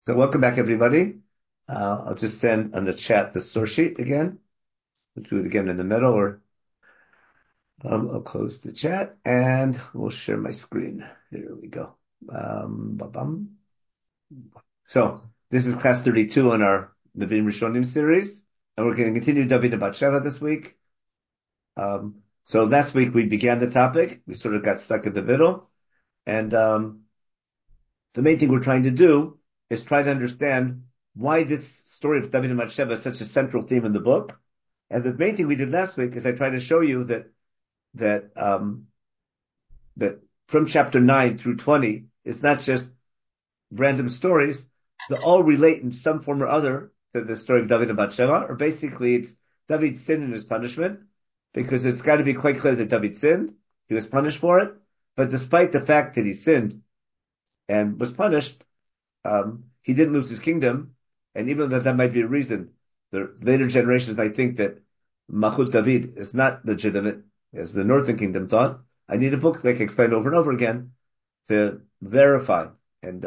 So welcome back, everybody. I'll just send on the chat the source sheet again. We'll do it again in the middle, or I'll close the chat and we'll share my screen. Here we go. Ba-bum. So this is class 32 on our Nevi'im Rishonim series, and we're going to continue David and Bathsheba this week. So last week we began the topic. We sort of got stuck in the middle, and the main thing we're trying to do is try to understand why this story of David and Bathsheba is such a central theme in the book. And the main thing we did last week is I tried to show you that from chapter 9 through 20, it's not just random stories. They all relate in some form or other to the story of David and Bathsheba, or basically it's David's sin and his punishment, because it's got to be quite clear that David sinned. He was punished for it. But despite the fact that he sinned and was punished, he didn't lose his kingdom. And even though that might be a reason, the later generations might think that Malchut David is not legitimate, as the Northern Kingdom thought. I need a book that I can explain over and over again to verify and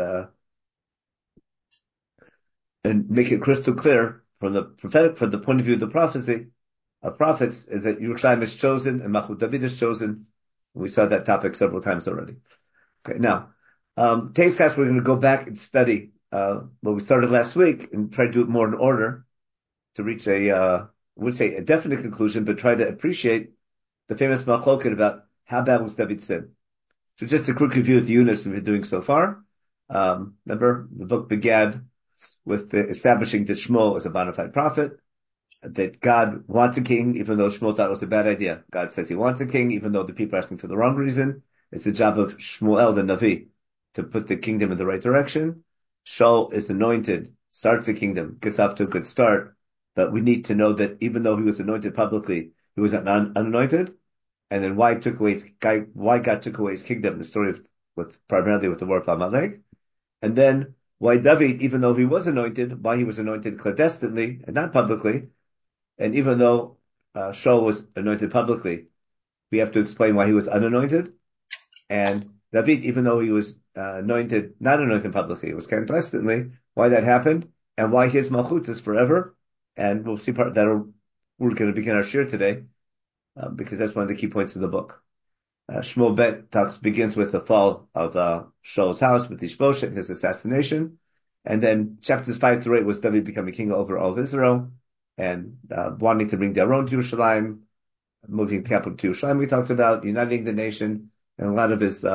make it crystal clear from the prophetic, from the point of view of the prophecy of prophets, is that Yerushalayim is chosen and Malchut David is chosen. We saw that topic several times already. Okay, now, today's class we're going to go back and study what we started last week and try to do it more in order to reach I would say a definite conclusion, but try to appreciate the famous machloket about how bad was David's sin. So just a quick review of the units we've been doing so far. Remember, the book began with establishing that Shmuel is a bona fide prophet, that God wants a king, even though Shmuel thought it was a bad idea. God says he wants a king, even though the people are asking for the wrong reason. It's the job of Shmuel, the Navi, to put the kingdom in the right direction. Shaul is anointed, starts the kingdom, gets off to a good start, but we need to know that even though he was anointed publicly, he was unanointed. And then why God took away his kingdom, the story primarily with the war of Amalek. And then why David, even though he was anointed, why he was anointed clandestinely and not publicly. And even though Shaul was anointed publicly, we have to explain why he was unanointed. And David, even though he was not anointed publicly, it was clandestinely, why that happened, and why his malchut is forever. And we'll see we're going to begin our shir today, because that's one of the key points of the book. Shmuel Bet begins with the fall of Shaul's house with Ishbosheth and his assassination. And then chapters 5 through 8 was David becoming king over all of Israel and wanting to bring their own to Yerushalayim, moving the capital to Yerushalayim, we talked about, uniting the nation, and a lot of his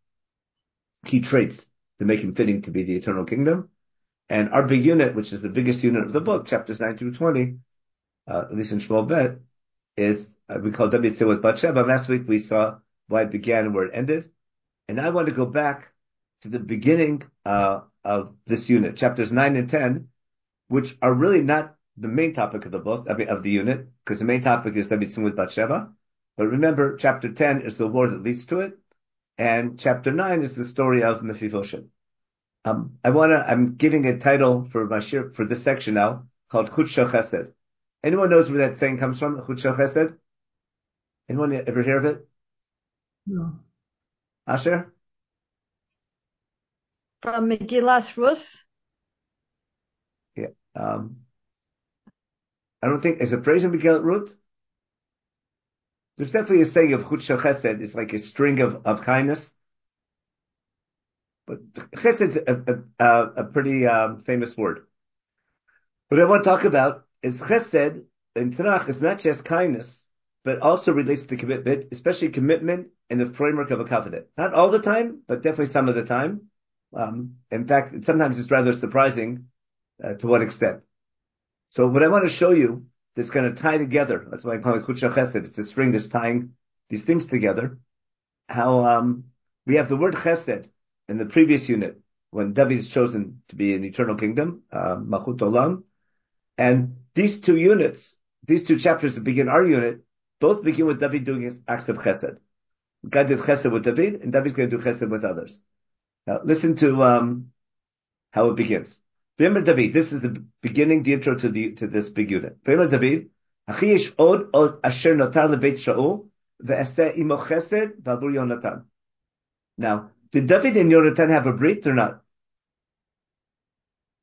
key traits to make him fitting to be the eternal kingdom. And our big unit, which is the biggest unit of the book, chapters 9 through 20, at least in Shmuel Bet, is we call David sin with Bathsheba. Last week we saw why it began and where it ended. And I want to go back to the beginning of this unit, chapters 9 and 10, which are really not the main topic of the book, of the unit, because the main topic is David sin with Bathsheba. But remember, chapter 10 is the war that leads to it, and chapter 9 is the story of Mephibosheth. I'm giving a title for my shir for this section now called Chut Shel Chesed. Anyone knows where that saying comes from? Chut Shel Chesed? Anyone ever hear of it? No. Asher? From Megillas Rus? Yeah. I don't think, is a phrase in Megillat Ruth? There's definitely a saying of Chut Shel Chesed. It's like a string of kindness. But Chesed is a pretty famous word. What I want to talk about is Chesed and Tanakh is not just kindness, but also relates to commitment, especially commitment in the framework of a covenant. Not all the time, but definitely some of the time. In fact, sometimes it's rather surprising to what extent. So what I want to show you that's going to tie together, that's why I call it Chut Shel Chesed, it's a string that's tying these things together, how we have the word Chesed in the previous unit, when David is chosen to be an eternal kingdom, Malchut Olam, and these two units, these two chapters that begin our unit, both begin with David doing his acts of Chesed. God did Chesed with David, and David's going to do Chesed with others. Now, listen to how it begins. V'yemer David, this is the beginning, the intro to this big unit. V'yemer David, Achi yesh od asher notar lebeit Shaul, ve'aseh imo Chesed v'abur Yonatan. Now, did David and Yonatan have a brit or not?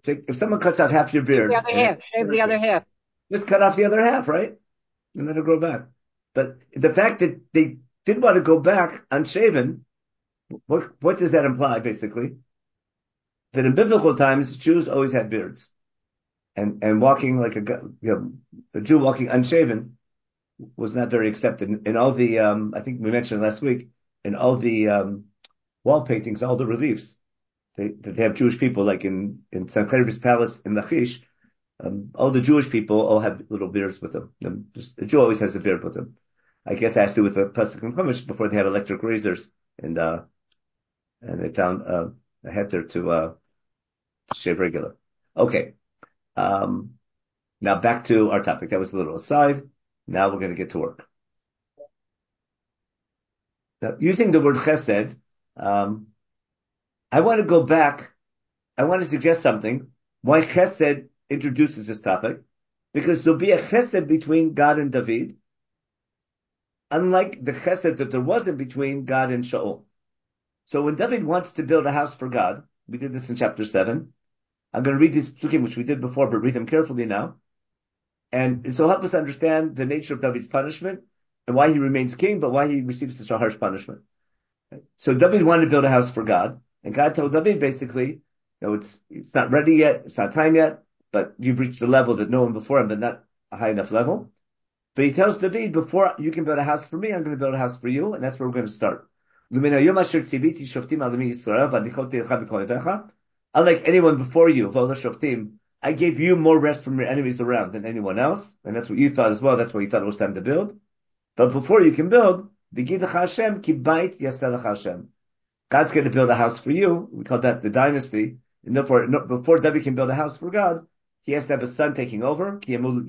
If someone cuts off half your beard, shave the other half. Just cut off the other half, right? And let it grow back. But the fact that they didn't want to go back unshaven, what does that imply, basically? That in biblical times, Jews always had beards. And walking like a Jew walking unshaven was not very accepted. In all the, I think we mentioned last week, in all the wall paintings, all the reliefs, they have Jewish people, like in Sancherivis Palace in Lachish, all the Jewish people all have little beards with them. A Jew always has a beard with them. I guess it has to do with the Pesach and Chumash before they had electric razors, and they found a heter to shave regular. Okay. Now back to our topic. That was a little aside. Now we're going to get to work. Now, using the word chesed, I want to go back. I want to suggest something. Why chesed introduces this topic? Because there'll be a chesed between God and David, unlike the chesed that there wasn't between God and Shaul. So when David wants to build a house for God, we did this in chapter 7. I'm going to read these psukim, which we did before, but read them carefully now. And so help us understand the nature of David's punishment and why he remains king, but why he receives such a harsh punishment. So David wanted to build a house for God, and God told David basically, it's not ready yet, it's not time yet, but you've reached a level that no one before him, but not a high enough level. But he tells David, before you can build a house for me, I'm going to build a house for you, and that's where we're going to start. Unlike anyone before you, I gave you more rest from your enemies around than anyone else, and that's what you thought as well. That's why you thought it was time to build. But before you can build, God's going to build a house for you. We call that the dynasty. And therefore, before David can build a house for God, he has to have a son taking over. And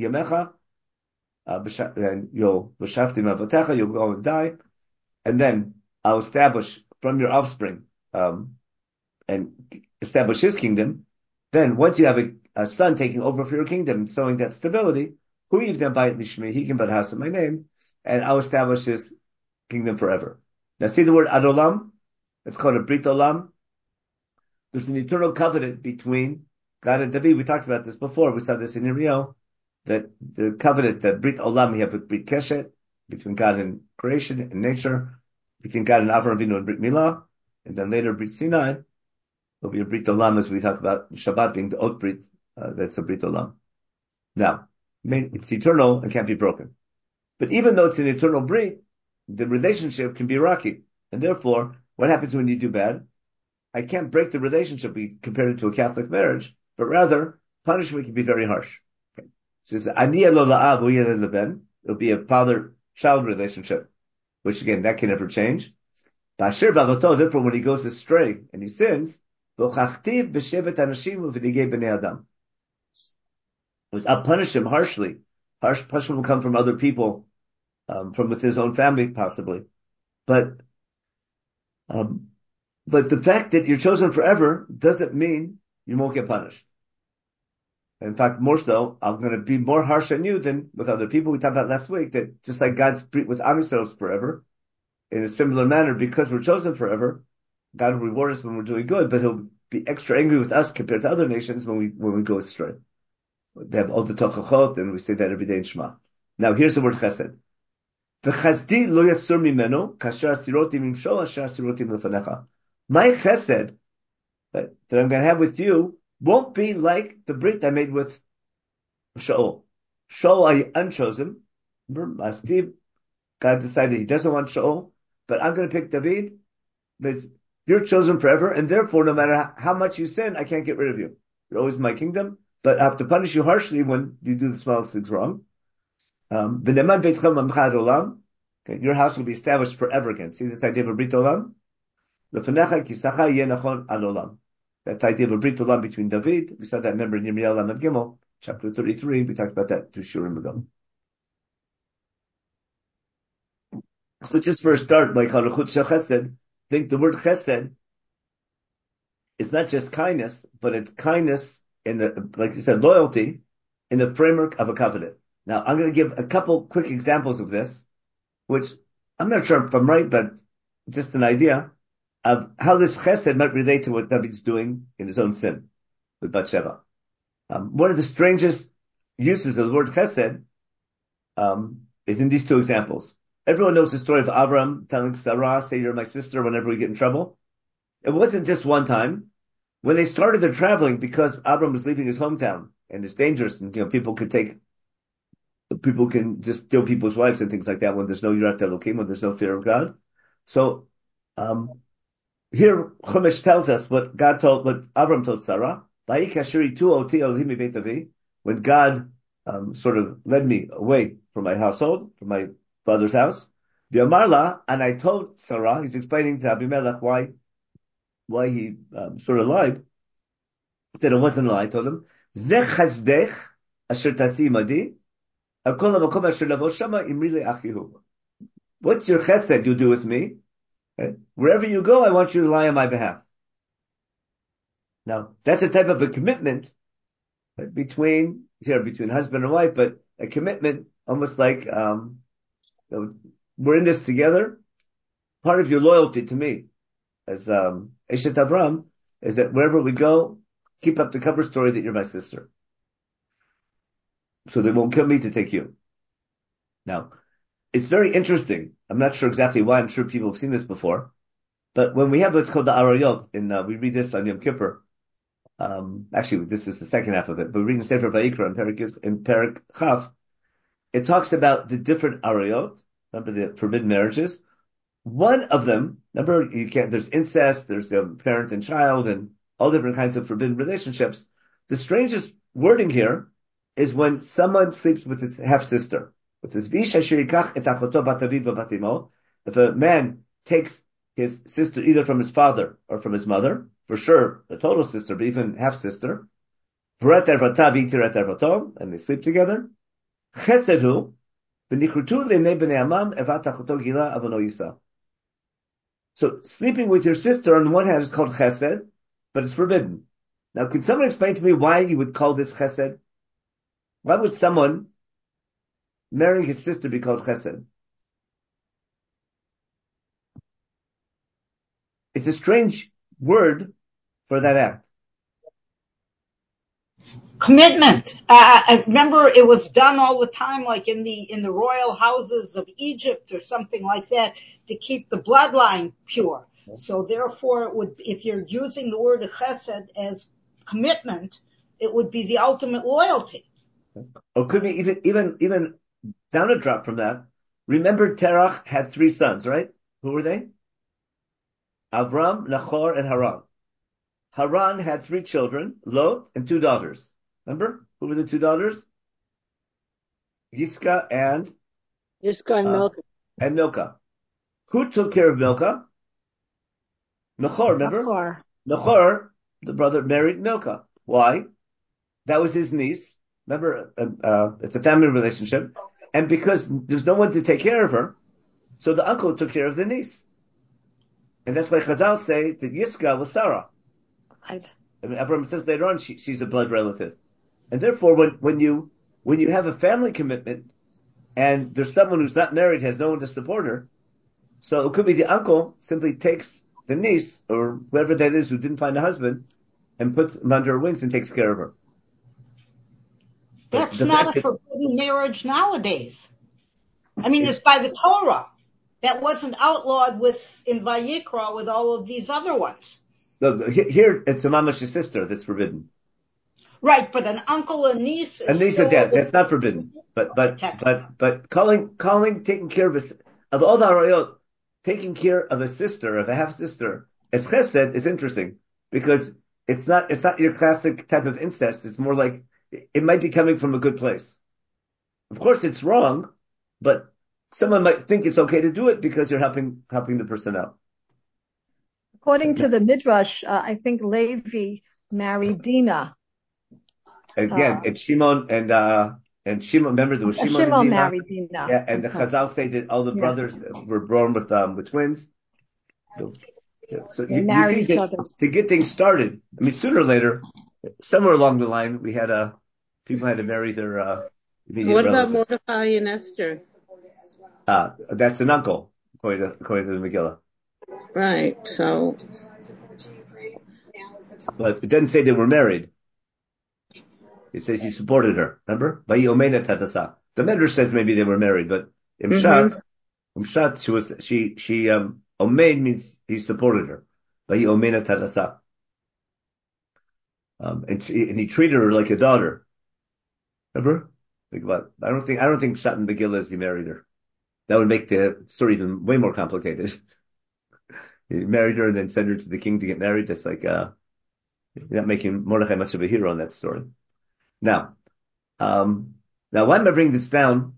you'll go and die. And then I'll establish from your offspring, and establish his kingdom. Then once you have a son taking over for your kingdom and showing that stability, he can build a house in my name, and I'll establish his kingdom forever. Now see the word Adolam? It's called a Brit Olam. There's an eternal covenant between God and David. We talked about this before. We saw this in Uriel, that the covenant, that Brit Olam we have with Brit Keshet, between God and creation and nature, between God and Avraham Avinu and Brit Milah, and then later Brit Sinai. There'll be a Brit Olam, as we talk about Shabbat being the Ot Brit, that's a Brit Olam. Now, it's eternal and can't be broken. But even though it's an eternal Brit, the relationship can be rocky. And therefore, what happens when you do bad? I can't break the relationship, we compare it to a Catholic marriage, but rather, punishment can be very harsh. Okay. So it'll be a father-child relationship, which again, that can never change. Therefore, when he goes astray and he sins, I'll punish him harshly. Harsh punishment will come from other people, from with his own family, possibly. But the fact that you're chosen forever doesn't mean you won't get punished. In fact, more so, I'm going to be more harsh on you than with other people. We talked about last week that just like God's with Am Yisrael forever, in a similar manner, because we're chosen forever, God will reward us when we're doing good, but he'll be extra angry with us compared to other nations when we go astray. They have all the tochachot, and we say that every day in Shema. Now, here's the word chesed. V'chazdi lo yasur mimeno, kasher asirotim imshol, asher asirotim lefanecha. My chesed that I'm going to have with you won't be like the brit I made with Shaul. Shaul, I unchosen. Remember, Steve, God decided he doesn't want Shaul, but I'm going to pick David. But you're chosen forever, and therefore, no matter how much you sin, I can't get rid of you. You're always my kingdom, but I have to punish you harshly when you do the smallest things wrong. Okay, your house will be established forever again. See this idea of a Brit Olam? That idea of a Brit Olam between David, we saw that, remember, in Yirmiyahu Lamed Gimel, chapter 33, we talked about that 2 shurim ago. So just for a start, like Haruchut Shel Chesed, I think the word Chesed is not just kindness, but it's kindness in the, like you said, loyalty in the framework of a covenant. Now, I'm going to give a couple quick examples of this, which I'm not sure if I'm right, but just an idea of how this chesed might relate to what David's doing in his own sin. with Bathsheba. One of the strangest uses of the word chesed is in these two examples. Everyone knows the story of Avram telling Sarah, say you're my sister whenever we get in trouble. It wasn't just one time. When they started their traveling, because Avram was leaving his hometown and it's dangerous and, people can just steal people's wives and things like that when there's no Yirat Elokim, when there's no fear of God. So, here Chumash tells us what Avram told Sarah, when God sort of led me away from my household, from my father's house. V'amarla, and I told Sarah, he's explaining to Abimelech why he sort of lied. He said it wasn't a lie. I told him, Zeh chazdech asher tasi madi, akol hamakom asher lavo shama imri le'achihu. What's your chesed you do with me? Okay. Wherever you go, I want you to lie on my behalf. Now, that's a type of a commitment between husband and wife, but a commitment almost like, we're in this together. Part of your loyalty to me as, Eshet Avram is that wherever we go, keep up the cover story that you're my sister. So they won't kill me to take you. Now, it's very interesting. I'm not sure exactly why. I'm sure people have seen this before. But when we have what's called the Arayot, we read this on Yom Kippur. Actually, this is the second half of it, but we're reading Sefer Vayikra in Perek Chaf. It talks about the different Arayot. Remember the forbidden marriages? One of them, remember, there's incest, there's parent and child, and all different kinds of forbidden relationships. The strangest wording here is when someone sleeps with his half-sister. It says, if a man takes his sister either from his father or from his mother, for sure, the total sister, but even half-sister, and they sleep together, so sleeping with your sister on one hand is called chesed, but it's forbidden. Now, could someone explain to me why you would call this chesed? Why would someone marrying his sister be called chesed? It's a strange word for that act. Commitment. I remember it was done all the time, like in the royal houses of Egypt or something like that, to keep the bloodline pure. So therefore, it would, if you're using the word chesed as commitment, it would be the ultimate loyalty. Or could be even down a drop from that. Remember, Terach had 3 sons, right? Who were they? Avram, Nachor, and Haran. Haran had 3 children, Lot, and 2 daughters. Remember? Who were the 2 daughters? Yiscah and Milcah. And Milcah. Who took care of Milcah? Nachor, remember? Nachor, the brother, married Milcah. Why? That was his niece. Remember, it's a family relationship. And because there's no one to take care of her, so the uncle took care of the niece. And that's why Chazal say that Yiscah was Sarah. Right. I mean, Abraham says later on she's a blood relative. And therefore, when you have a family commitment and there's someone who's not married, has no one to support her, so it could be the uncle simply takes the niece or whoever that is who didn't find a husband and puts him under her wings and takes care of her. That's not a forbidden marriage nowadays. I mean, it's by the Torah. That wasn't outlawed in Vayikra with all of these other ones. No, here it's a mamash's sister that's forbidden. Right, but an uncle and niece is that's not forbidden. But taking care of all the harayot, taking care of a sister, of a half sister, as chesed is interesting because it's not your classic type of incest. It's more like it might be coming from a good place. Of course, it's wrong, but someone might think it's okay to do it because you're helping the person out. According to the Midrash, I think Levi married Dinah. Again, it's Shimon and Shimon. Remember, there was Shimon and Dinah. Married Dinah. Yeah, and the Chazal say that all the brothers were born with twins. So you see that to get things started. I mean, sooner or later, somewhere along the line, people had to marry their immediate What relatives. about Mordecai and Esther? That's an uncle, according to the Megillah. Right. So, but it doesn't say they were married. it says he supported her. Remember? The Medrash says maybe they were married, but Imshat, Omein means he supported her. And he treated her like a daughter. Remember? Think about it. I don't think Pshat in Megillah is he married her. That would make the story even way more complicated. He married her and then sent her to the king to get married. That's like, you're not making Mordechai much of a hero in that story. Now, why am I bringing this down?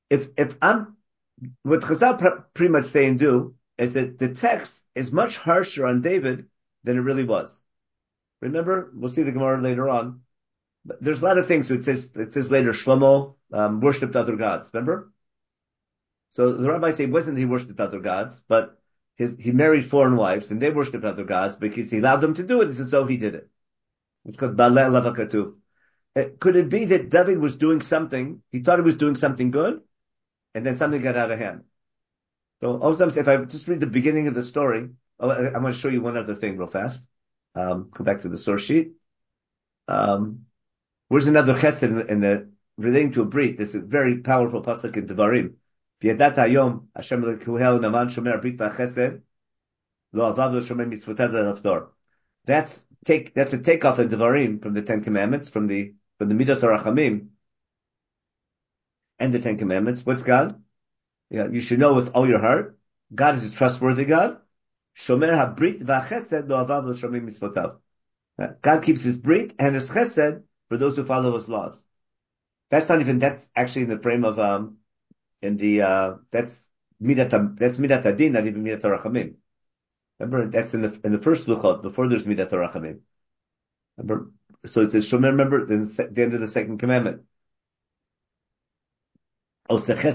What Chazal pretty much say and do is that the text is much harsher on David than it really was. Remember, we'll see the Gemara later on. But there's a lot of things. So it says later, Shlomo worshipped other gods. Remember? So the rabbis say it wasn't he worshipped other gods, but he married foreign wives and they worshipped other gods because he allowed them to do it. This is so he did it. It's called Balei Lavakatu. Could it be that David was doing something? He thought he was doing something good, and then something got out of hand. So also, if I just read the beginning of the story, I'm going to show you one other thing real fast. Come back to the source sheet. Where's another chesed in the relating to a brit? This is a very powerful pasuk in Devarim. V'yadat hayom Hashem lekuhel naman shomer brit v'chesed lo avav lo shomer mitzvotav le'naftor. That's a takeoff in Devarim from the Ten Commandments, from the Midot HaRachamim and the Ten Commandments. What's God? Yeah, you should know with all your heart. God is a trustworthy God. Shomer habrit v'chesed lo avav lo shomer mitzvotav. God keeps his brit and his chesed for those who follow his laws. That's actually in the frame of, that's Midat Adin, not even Midat HaRachamim. Remember, that's in the first Luchot, before there's Midat HaRachamim. Remember? So it says, Shomer, remember, the end of the second commandment. So he's saying,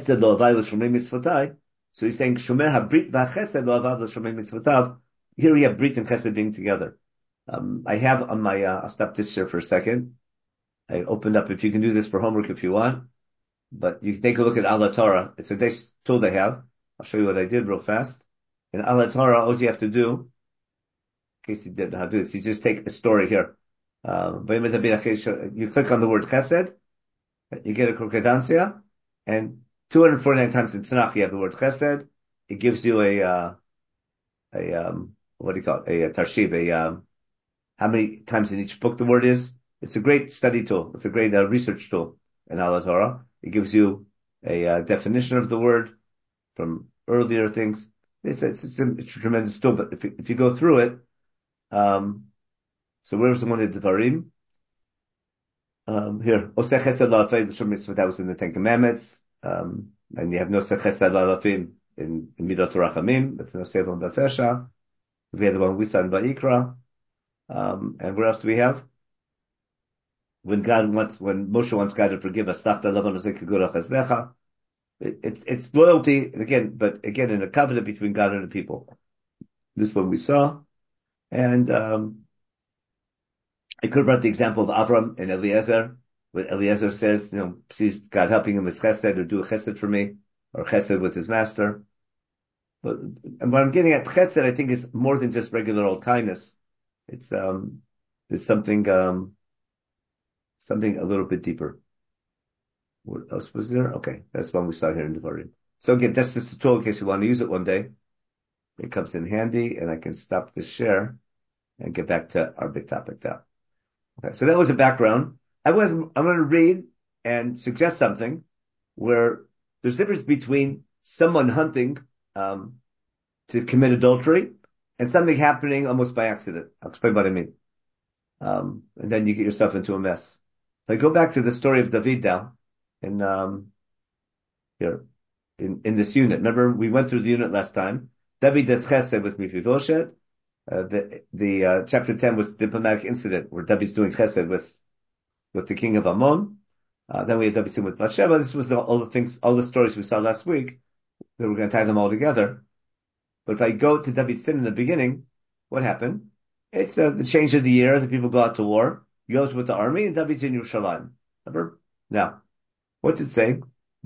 Shomer habrit v'chesed lo avav lo shomer mitzvotav. Here we have brit and chesed being together. I have on my, I'll stop this here for a second. I opened up, if you can do this for homework if you want, but you can take a look at Ala Torah. It's a nice tool they have. I'll show you what I did real fast. In Ala Torah, all you have to do, in case you didn't know how to do this, you just take a story here. You click on the word chesed, you get a concordancia, and 249 times in Tanakh you have the word chesed. It gives you what do you call it? A tarshiv, how many times in each book the word is. It's a great study tool. It's a great research tool in Ala Torah. It gives you a definition of the word from earlier things. It's a tremendous tool, but if you go through it, so where's the one in Devarim? Here, Oseh Chesed La'afim, that was in the Ten Commandments, and you have Noseh Chesed La'afim in Midot HaRachamim, with Noseh Von Befesha. We had the one we saw in Vayikra, and where else do we have? When Moshe wants God to forgive us, it's loyalty, but again, in a covenant between God and the people. This one we saw. And, I could have brought the example of Avram and Eliezer, where Eliezer says, sees God helping him with chesed, or do a chesed for me, or chesed with his master. And what I'm getting at, chesed, I think, is more than just regular old kindness. It's something a little bit deeper. What else was there? Okay, that's one we saw here in Devarim. So again, that's just a tool in case you want to use it one day. It comes in handy, and I can stop this share and get back to our big topic now. Okay, so that was a background. I'm going to read and suggest something where there's a difference between someone hunting to commit adultery and something happening almost by accident. I'll explain what I mean. And then you get yourself into a mess. If I go back to the story of David now, in this unit. Remember, we went through the unit last time. David does chesed with Mephibosheth. The chapter 10 was the diplomatic incident where David's doing chesed with the king of Ammon. Then we had David sin with Bathsheba. This was all the stories we saw last week. That we're going to tie them all together. But if I go to David's sin in the beginning, what happened? It's the change of the year. The people go out to war. He goes with the army, and David's in Yerushalayim. Remember? Now, what's it saying?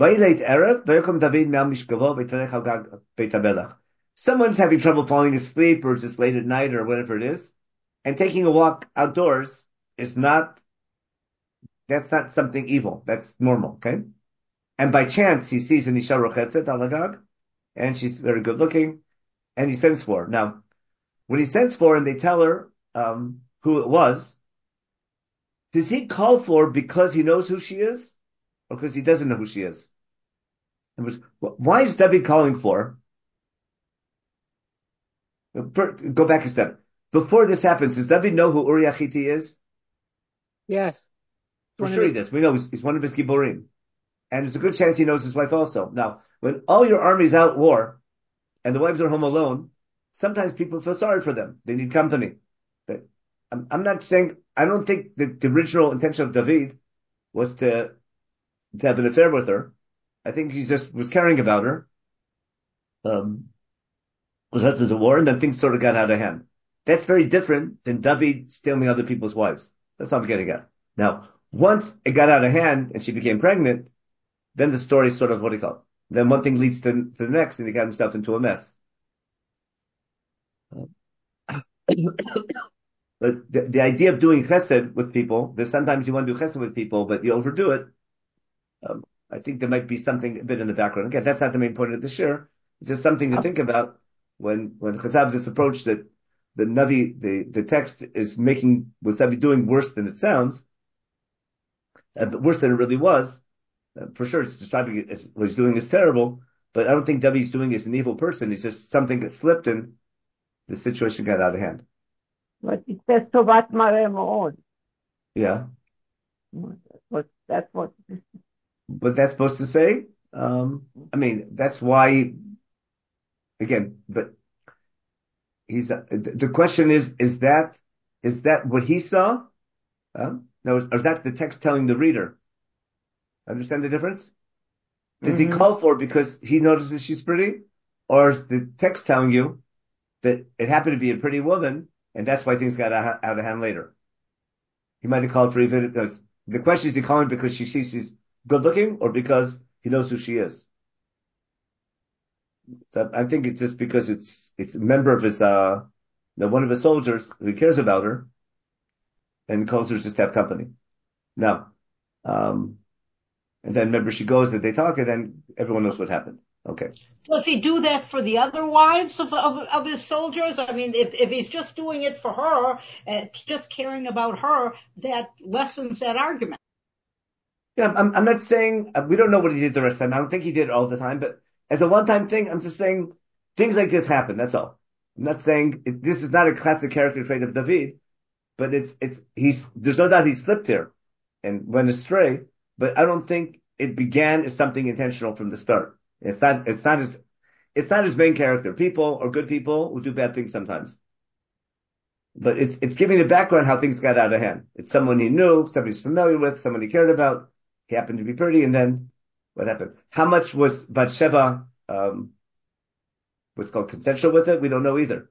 Someone's having trouble falling asleep, or just late at night, or whatever it is, and taking a walk outdoors is not that's not something evil. That's normal, okay? And by chance, he sees an Isha Rochetzet al Agag, and she's very good looking, and he sends for her. Now, when he sends for her and they tell her who it was, does he call for her because he knows who she is, or because he doesn't know who she is? Why is David calling for her? Go back a step. Before this happens, does David know who Uriah Hitti is? Yes. For sure he does. We know he's one of his Gibborim. And there's a good chance he knows his wife also. Now, when all your army's out at war, and the wives are home alone, sometimes people feel sorry for them. They need company. But I'm not saying, I don't think that the original intention of David was to have an affair with her. I think he just was caring about her. Was after the war, and then things sort of got out of hand. That's very different than David stealing other people's wives. That's what I'm getting at. Now, once it got out of hand and she became pregnant, then the story is sort of, what do you call it? Then one thing leads to the next, and he got himself into a mess. But the idea of doing chesed with people, there's sometimes you want to do chesed with people, but you overdo it. I think there might be something a bit in the background. Again, that's not the main point of the shir. It's just something to think about when Chazab this approach that the Navi, the text is making what's Navi doing worse than it sounds, worse than it really was. For sure, it's describing it as what he's doing is terrible, but I don't think David's doing is an evil person. It's just something that slipped and the situation got out of hand. But it says Tovat Mareh Mo'od. Yeah. That's what. What that's supposed to say? I mean, that's why, again, but the question is that what he saw? No, or is that the text telling the reader? Understand the difference? Does he call for it because he notices she's pretty? Or is the text telling you that it happened to be a pretty woman and that's why things got out of hand later? He might have called for even because the question is he calling because she sees she's good looking or because he knows who she is? So I think it's just because it's a member of his one of his soldiers who cares about her and calls her just to have company. Now, and then remember she goes and they talk and then everyone knows what happened. Okay. Does he do that for the other wives of his soldiers? I mean, if he's just doing it for her, just caring about her, that lessens that argument. Yeah, I'm not saying we don't know what he did the rest of the time. I don't think he did it all the time, but as a one-time thing, I'm just saying things like this happen. That's all. I'm not saying this is not a classic character trait of David, but there's no doubt he slipped here and went astray, but I don't think it began as something intentional from the start. It's not his main character. People or good people will do bad things sometimes. But it's giving the background how things got out of hand. It's someone he knew, somebody he's familiar with, someone he cared about. He happened to be pretty, and then what happened? How much was Bathsheba what's called consensual with it? We don't know either.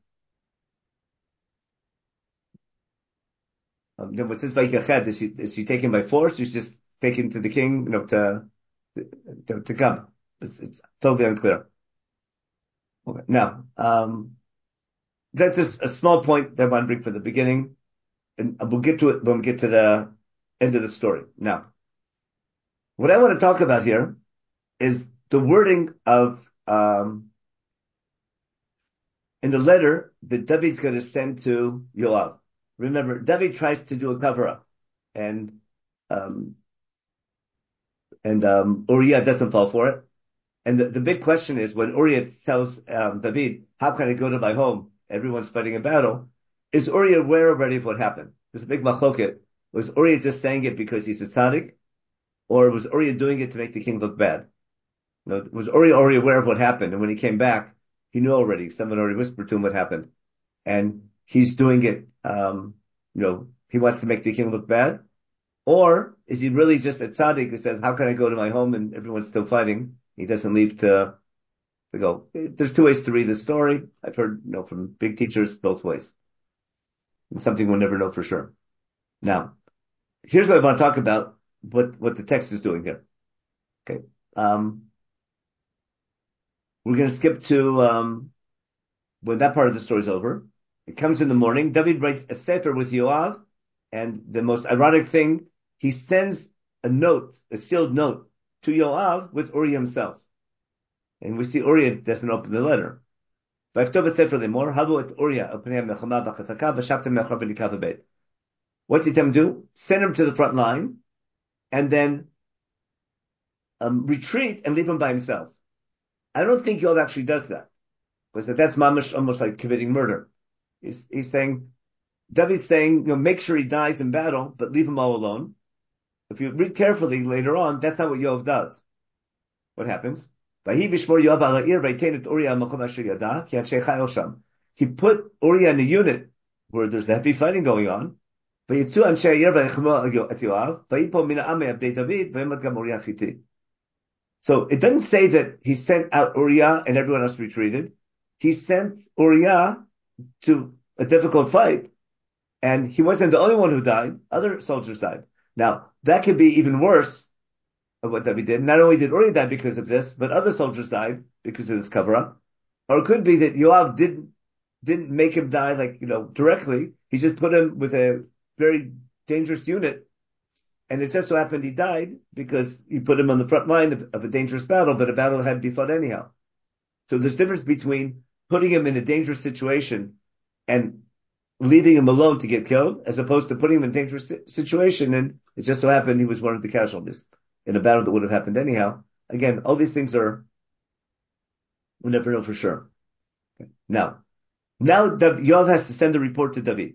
Then what says Vayikached, is she taken by force? She's just taken to the king, to come. It's totally unclear. Okay. Now, that's just a small point that I want to bring from the beginning, and we'll get to it when we get to the end of the story. Now, what I want to talk about here is the wording of in the letter that David's going to send to Yoav. Remember, David tries to do a cover-up, and Uriah doesn't fall for it. And the big question is when Uriah tells David, "How can I go to my home? Everyone's fighting a battle." Is Uriah aware already of what happened? There's a big machloket. Was Uriah just saying it because he's a tzaddik, or was Uriah doing it to make the king look bad? Was Uriah already aware of what happened? And when he came back, he knew already. Someone already whispered to him what happened. And he's doing it, he wants to make the king look bad? Or is he really just a tzaddik who says, how can I go to my home and everyone's still fighting? He doesn't leave to go. There's two ways to read the story. I've heard, from big teachers both ways. It's something we'll never know for sure. Now, here's what I want to talk about, what the text is doing here. Okay. We're going to skip to when that part of the story is over. It comes in the morning. David writes a sefer with Yoav, and the most ironic thing he sends a note, a sealed note, to Yoav with Uri himself. And we see Uri doesn't open the letter. What's he tell him to do? Send him to the front line, and then retreat and leave him by himself. I don't think Yoav actually does that, because that's mamash, almost like committing murder. He's saying, David's saying, make sure he dies in battle, but leave him all alone. If you read carefully later on, that's not what Yoav does. What happens? He put Uriah in a unit where there's heavy fighting going on. So it doesn't say that he sent out Uriah and everyone else retreated. He sent Uriah to a difficult fight, and he wasn't the only one who died. Other soldiers died. Now, that could be even worse of what David did. Not only did Uri die because of this, but other soldiers died because of this cover-up. Or it could be that Yoav didn't make him die directly. He just put him with a very dangerous unit, and it just so happened he died because he put him on the front line of a dangerous battle, but a battle had to be fought anyhow. So there's a difference between putting him in a dangerous situation and leaving him alone to get killed, as opposed to putting him in a dangerous situation, and it just so happened he was one of the casualties in a battle that would have happened anyhow. Again, all these things we'll never know for sure. Okay. Now Yoav has to send a report to David.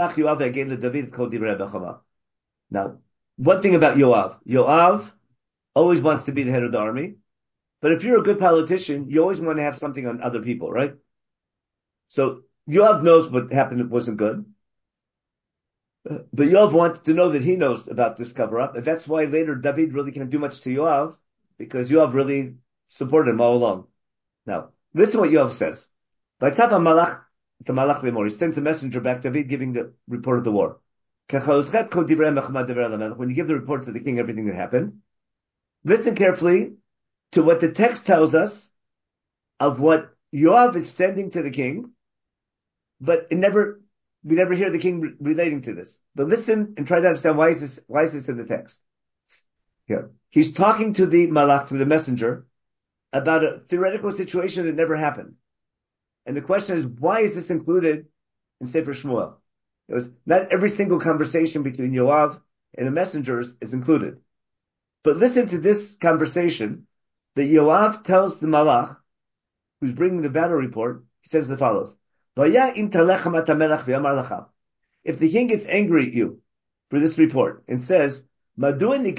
Now, one thing about Yoav always wants to be the head of the army, but if you're a good politician, you always want to have something on other people, right? So Yoav knows what happened wasn't good. But Yoav wants to know that he knows about this cover-up, and that's why later David really can't do much to Yoav, because Yoav really supported him all along. Now, listen to what Yoav says. He sends a messenger back to David giving the report of the war. When you give the report to the king, everything that happened, listen carefully to what the text tells us of what Yoav is sending to the king, but we never hear the king relating to this. But listen and try to understand why is this in the text. Yeah. He's talking to the malach, to the messenger, about a theoretical situation that never happened. And the question is, why is this included in Sefer Shmuel? Not every single conversation between Yoav and a messenger is included. But listen to this conversation that Yoav tells the malach, who's bringing the battle report. He says the follows. If the king gets angry at you for this report and says, if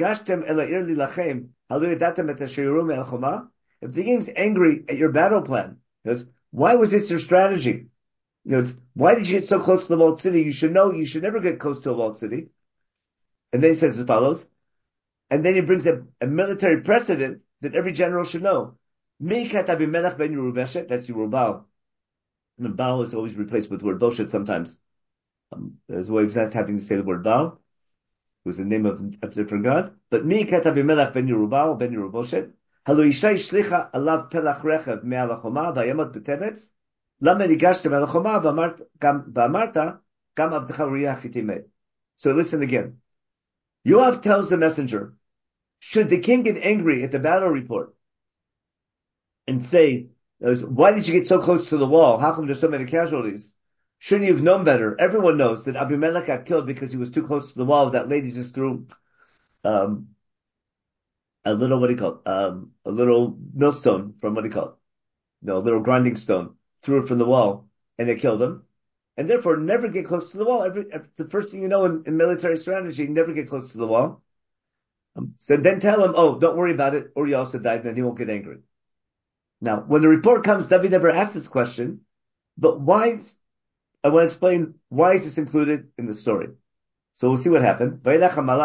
the king's angry at your battle plan, why was this your strategy? Why did you get so close to the walled city? You should know you should never get close to a walled city. And then he says as follows, and then he brings a military precedent that every general should know. That's Yerubal. And the Baal is always replaced with the word Boshet sometimes. There's a way of not having to say the word Baal. It was the name of a different god. But Mi Kata Bimelech ben Yerubal, ben Yeruboshet. Halu Isha Shlicha Alav Pelach Rechev Me'al HaChoma Vayemot B'Tevetz. Lama Nigashtem El HaChoma V'amarta Gam Avdecha Uriah Chitimei. So listen again. Yoav tells the messenger, should the king get angry at the battle report and say, why did you get so close to the wall? How come there's so many casualties? Shouldn't you have known better? Everyone knows that Abimelech got killed because he was too close to the wall. That lady just threw a little, a little millstone from, a little grinding stone. Threw it from the wall, and it killed him. And therefore, never get close to the wall. The first thing you know in military strategy, never get close to the wall. So then tell him, don't worry about it, or you also died, and then he won't get angry. Now, when the report comes, David never asked this question, but I want to explain why is this included in the story. So we'll see what happened. The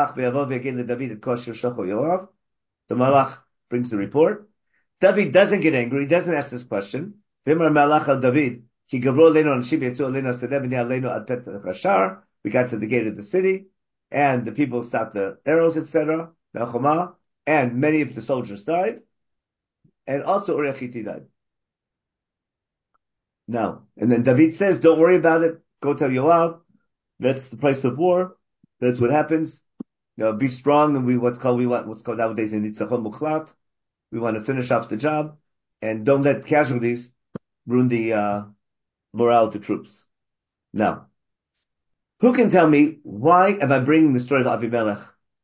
malach brings the report. David doesn't get angry. He doesn't ask this question. We got to the gate of the city, and the people shot the arrows, etc. And many of the soldiers died. And also Uriah Hittite died. Now, and then David says, don't worry about it. Go tell Yoav. That's the price of war. That's what happens. be strong, and we what's called nowadays in nitzachon muchlat. We want to finish off the job, and don't let casualties ruin the morale of the troops. Now, who can tell me why am I bringing the story of Avimelech?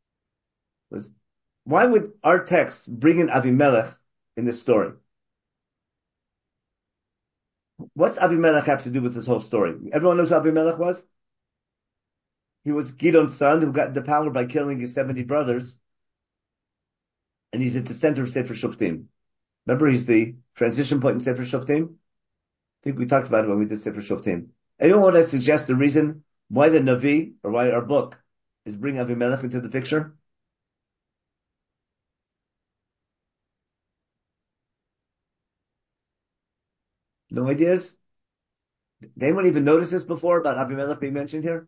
Why would our text bring in Avimelech in this story? What's Avimelech have to do with this whole story? Everyone knows who Avimelech was? He was Gidon's son who got into power by killing his 70 brothers. And he's at the center of Sefer Shoftim. Remember, he's the transition point in Sefer Shoftim? I think we talked about it when we did Sefer Shoftim. Anyone want to suggest the reason why the Navi, or why our book, is bringing Avimelech into the picture? No ideas? Did anyone even notice this before about Avimelech being mentioned here?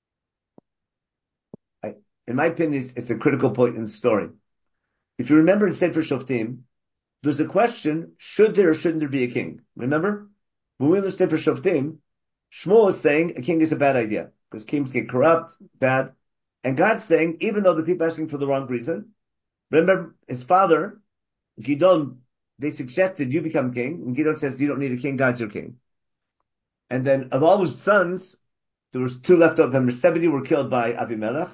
In my opinion, it's a critical point in the story. If you remember in Sefer Shoftim, there's a question, should there or shouldn't there be a king? Remember? When we were in Sefer Shoftim, Shmuel is saying a king is a bad idea, because kings get corrupt, bad. And God's saying, even though the people are asking for the wrong reason, remember his father, Gidon, they suggested you become king, and Gidon says, you don't need a king, God's your king. And then of all his sons, there was 2 left over. Remember, 70 were killed by Avimelech,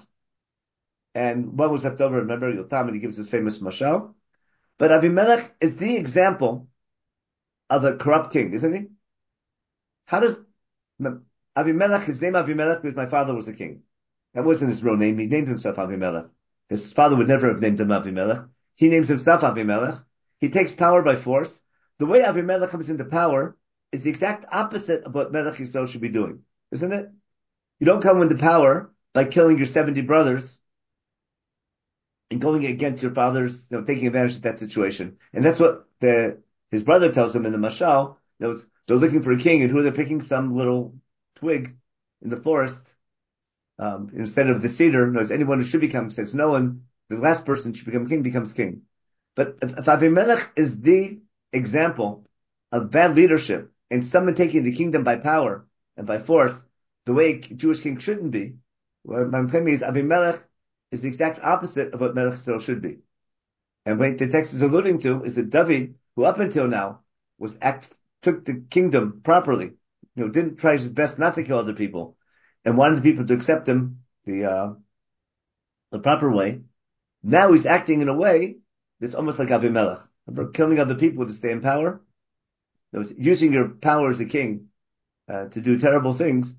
and one was left over. Remember, Yotam, and he gives his famous mashal. But Avimelech is the example of a corrupt king, isn't he? How does Avimelech, his name Avimelech because my father was a king. That wasn't his real name. He named himself Avimelech. His father would never have named him Avimelech. He names himself Avimelech. He takes power by force. The way Avimelech comes into power is the exact opposite of what Melech Yisrael should be doing, isn't it? You don't come into power by killing your 70 brothers and going against your father's, taking advantage of that situation. And that's what his brother tells him in the Mashal. They're looking for a king, and who they're picking? Some little twig in the forest, instead of the cedar. Knows anyone who should become, says no one, the last person should become king becomes king. But if Avimelech is the example of bad leadership and someone taking the kingdom by power and by force, the way a Jewish king shouldn't be, what I'm claiming is Avimelech is the exact opposite of what Melech Yisrael should be. And what the text is alluding to is that David, who up until now took the kingdom properly, didn't try his best not to kill other people, and wanted the people to accept him the proper way. Now he's acting in a way that's almost like Avimelech. Remember, killing other people to stay in power? Using your power as a king to do terrible things.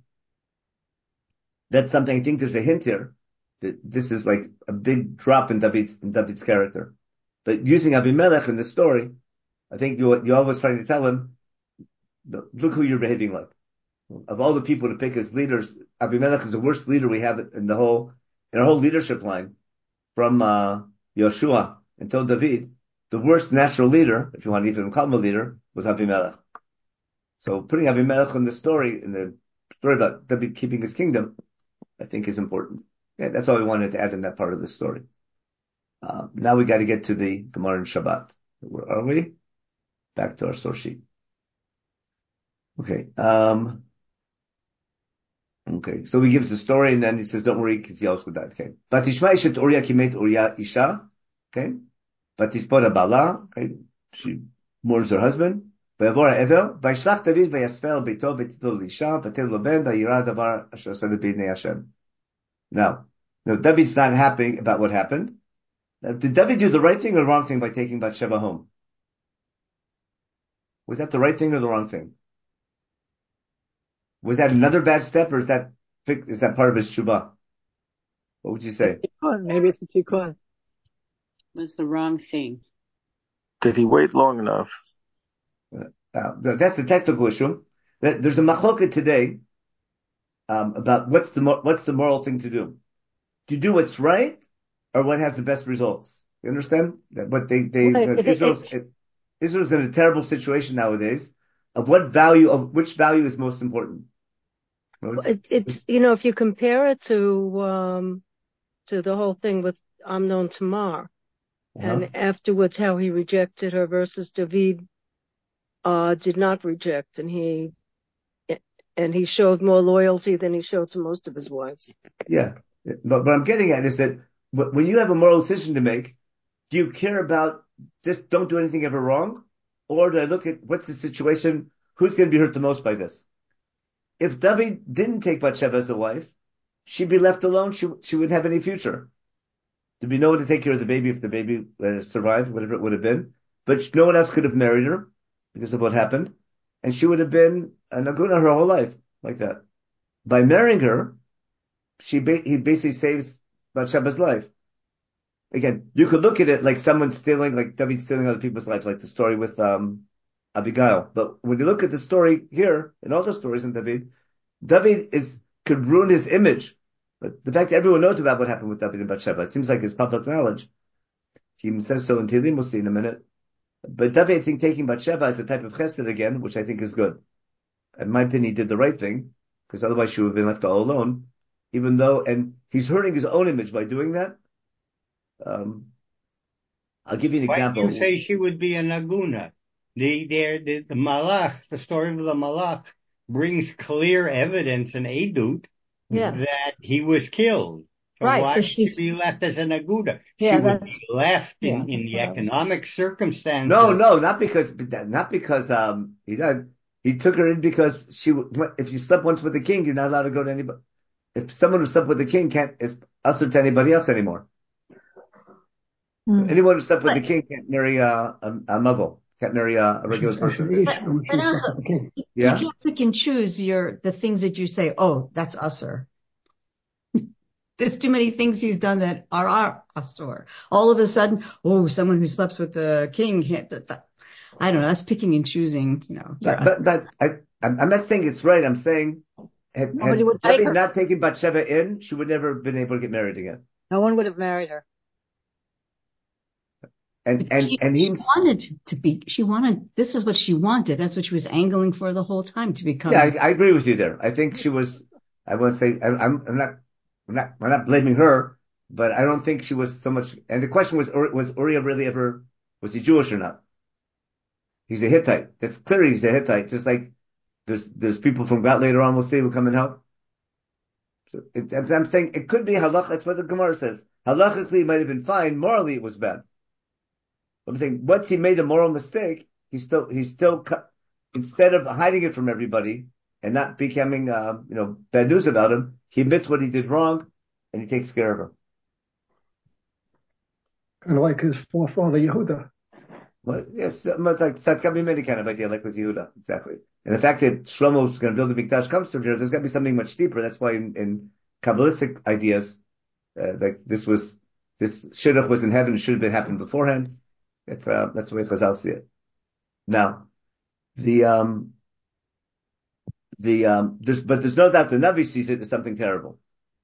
That's something, I think there's a hint here that this is like a big drop in David's character. But using Avimelech in the story, I think you're always trying to tell him, look who you're behaving like. Of all the people to pick as leaders, Avimelech is the worst leader we have in our whole leadership line, from Yoshua until David. The worst natural leader, if you want to even call him a leader, was Avimelech. So putting Avimelech in the story about David keeping his kingdom, I think is important. Yeah, that's all we wanted to add in that part of the story. Now we got to get to the Gemara and Shabbat. Where are we? Back to our source sheet. Okay. Okay. So he gives the story, and then he says, "Don't worry, because he also died." Okay. Batishma ishet Uriah kimet Uriah isha. Okay. Batispora bala. Okay. She mourns her husband. Vayavor ha'ever. Vayishlach David vayasfer beito v'titol lisha v'tel lo ben vayira davar asher aseh b'nei Hashem. Now, David's not happy about what happened. Now, did David do the right thing or the wrong thing by taking Bathsheba home? Was that the right thing or the wrong thing? Was that another bad step, or is that part of his shubah? What would you say? Maybe it's a tikkun. Was the wrong thing. Did he wait long enough? That's a technical issue. There's a machloket today about what's the moral thing to do. Do you do what's right or what has the best results? You understand? What Israel's in a terrible situation nowadays of which value is most important. It's if you compare it to the whole thing with Amnon Tamar, and afterwards how he rejected her versus David did not reject, and he showed more loyalty than he showed to most of his wives. Yeah, but what I'm getting at is that when you have a moral decision to make, do you care about just don't do anything ever wrong? Or do I look at what's the situation? Who's going to be hurt the most by this? If David didn't take Bathsheba as a wife, she'd be left alone. She wouldn't have any future. There'd be no one to take care of the baby if the baby survived, whatever it would have been. But no one else could have married her because of what happened. And she would have been an aguna her whole life, like that. By marrying her, he basically saves Bathsheba's life. Again, you could look at it like someone stealing, like David stealing other people's lives, like the story with Abigail. But when you look at the story here, and all the stories in David could ruin his image. But the fact that everyone knows about what happened with David and Bathsheba, it seems like it's public knowledge. He even says so in Tehillim, we'll see in a minute. But David, I think, taking Bathsheba is a type of chesed again, which I think is good. In my opinion, he did the right thing, because otherwise she would have been left all alone. Even though, and he's hurting his own image by doing that. I'll give you an example. Why do you say she would be a naguna? The malach, the story of the malach, brings clear evidence and edut that he was killed. So right. Why So would she be left as a naguna? Yeah, she would be left in the economic circumstances. No, not because he died. He took her in because if you slept once with the king, you're not allowed to go to anybody. If someone who slept with the king is usher to anybody else anymore. Anyone who slept with the king can't marry a muggle, can't marry a regular person. You can't pick and choose the things that you say, oh, that's usher. There's too many things he's done that are usher. All of a sudden, someone who slept with the king can't. I don't know. That's picking and choosing. But I'm not saying it's right. I'm saying had David not taken Bathsheba in, she would never have been able to get married again. No one would have married her. And he wanted to be. This is what she wanted. That's what she was angling for the whole time, to become. Yeah, I agree with you there. I think she was. I won't say. I'm not blaming her, but I don't think she was so much. And the question was Uriah really ever, was he Jewish or not? He's a Hittite. It's clear he's a Hittite. Just like there's people from God later on, we'll see, will come and help. So I'm saying it could be halach. That's what the Gemara says. Halachically, it might have been fine. Morally, it was bad. I'm saying once he made a moral mistake, he still instead of hiding it from everybody and not becoming bad news about him, he admits what he did wrong and he takes care of her. Kind of like his forefather Yehuda. Well, yes, it's like can be many kind of idea like with Yehuda, exactly. And the fact that Shlomo is going to build a mikdash comes from here, there's got to be something much deeper. That's why in Kabbalistic ideas, like this shidduch was in heaven, it should have been happened beforehand. That's the way Chazal see it. Now, but there's no doubt the Navi sees it as something terrible.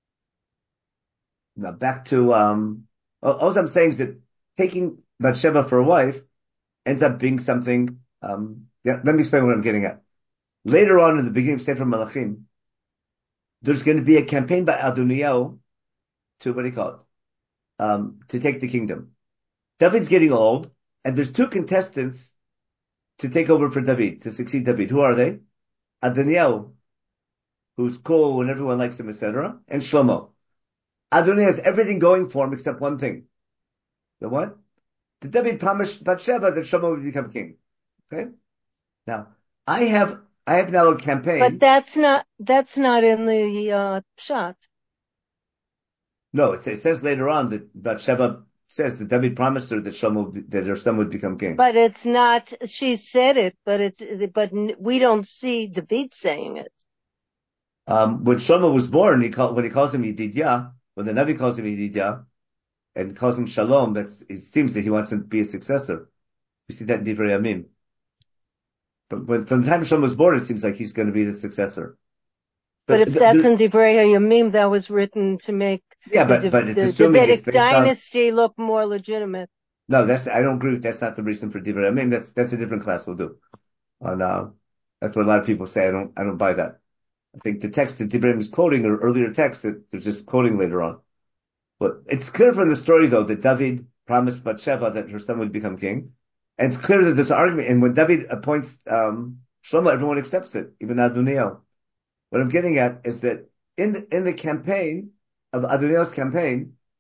Now back to all I'm saying is that taking Bathsheba for a wife ends up being something. Let me explain what I'm getting at. Later on in the beginning of Sefer Malachim, there's going to be a campaign by Adoniyahu to to take the kingdom. David's getting old, and there's two contestants to take over for David, to succeed David. Who are they? Adoniyahu, who's cool and everyone likes him, etc., and Shlomo. Adoniyahu has everything going for him except one thing. The what? The David promised Bathsheba that Shlomo would become king. Okay? Now, I have now a campaign. But that's not in the shot. No, it says later on that Bathsheba says that David promised her that her son would become king. But it's not. She said it, but we don't see David saying it. When Shlomo was born, when he calls him Yedidyah, when the Navi calls him Yedidyah and calls him Shalom, it seems that he wants to be a successor. We see that in Divrei Yamim. But from the time Shlomo was born, it seems like he's going to be the successcer. But if that's in Divrei Yamim, that was written to make but it's assuming Davidic it's based dynasty look more legitimate. No, I don't agree with that's not the reason for Divrei Yamim. That's a different class we'll do. That's what a lot of people say. I don't buy that. I think the text that Divrei Yamim is quoting are earlier texts that they're just quoting later on. But it's clear from the story though that David promised Bathsheba that her son would become king. And it's clear that there's an argument. And when David appoints Shlomo, everyone accepts it, even Adoniyahu. What I'm getting at is that in the campaign of Adoniyahu's campaign,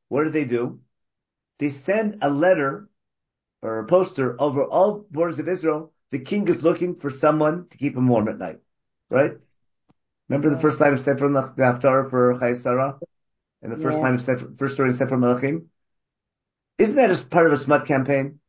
what do? They send a letter or a poster over all borders of Israel. The king is looking for someone to keep him warm at night, right? Remember the first line of Sefer Haftarah for Chayei Sarah? And the first line of first story in Sefer Melachim? Isn't that as part of a smut campaign?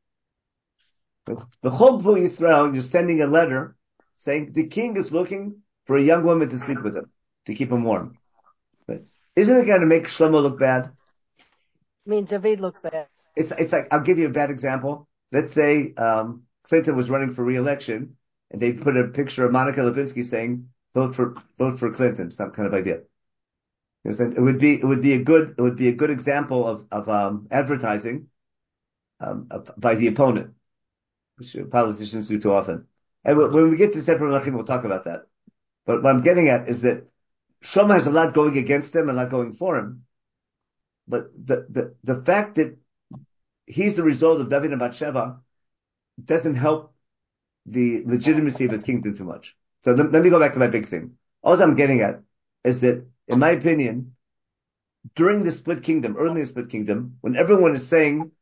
The whole Gvul Yisrael, you're sending a letter saying the king is looking for a young woman to sleep with him, to keep him warm. But isn't it going to make Shlomo look bad? I mean, David looked bad. It's like, I'll give you a bad example. Let's say, Clinton was running for re-election and they put a picture of Monica Lewinsky saying, vote for Clinton, some kind of idea. It would be a good example of advertising, by the opponent, which politicians do too often. And when we get to Sefer Melachim, we'll talk about that. But what I'm getting at is that Shlomo has a lot going against him and a lot going for him. But the fact that he's the result of David and Bathsheba doesn't help the legitimacy of his kingdom too much. So let me go back to my big thing. All I'm getting at is that, in my opinion, during the split kingdom, early in the split kingdom, when everyone is saying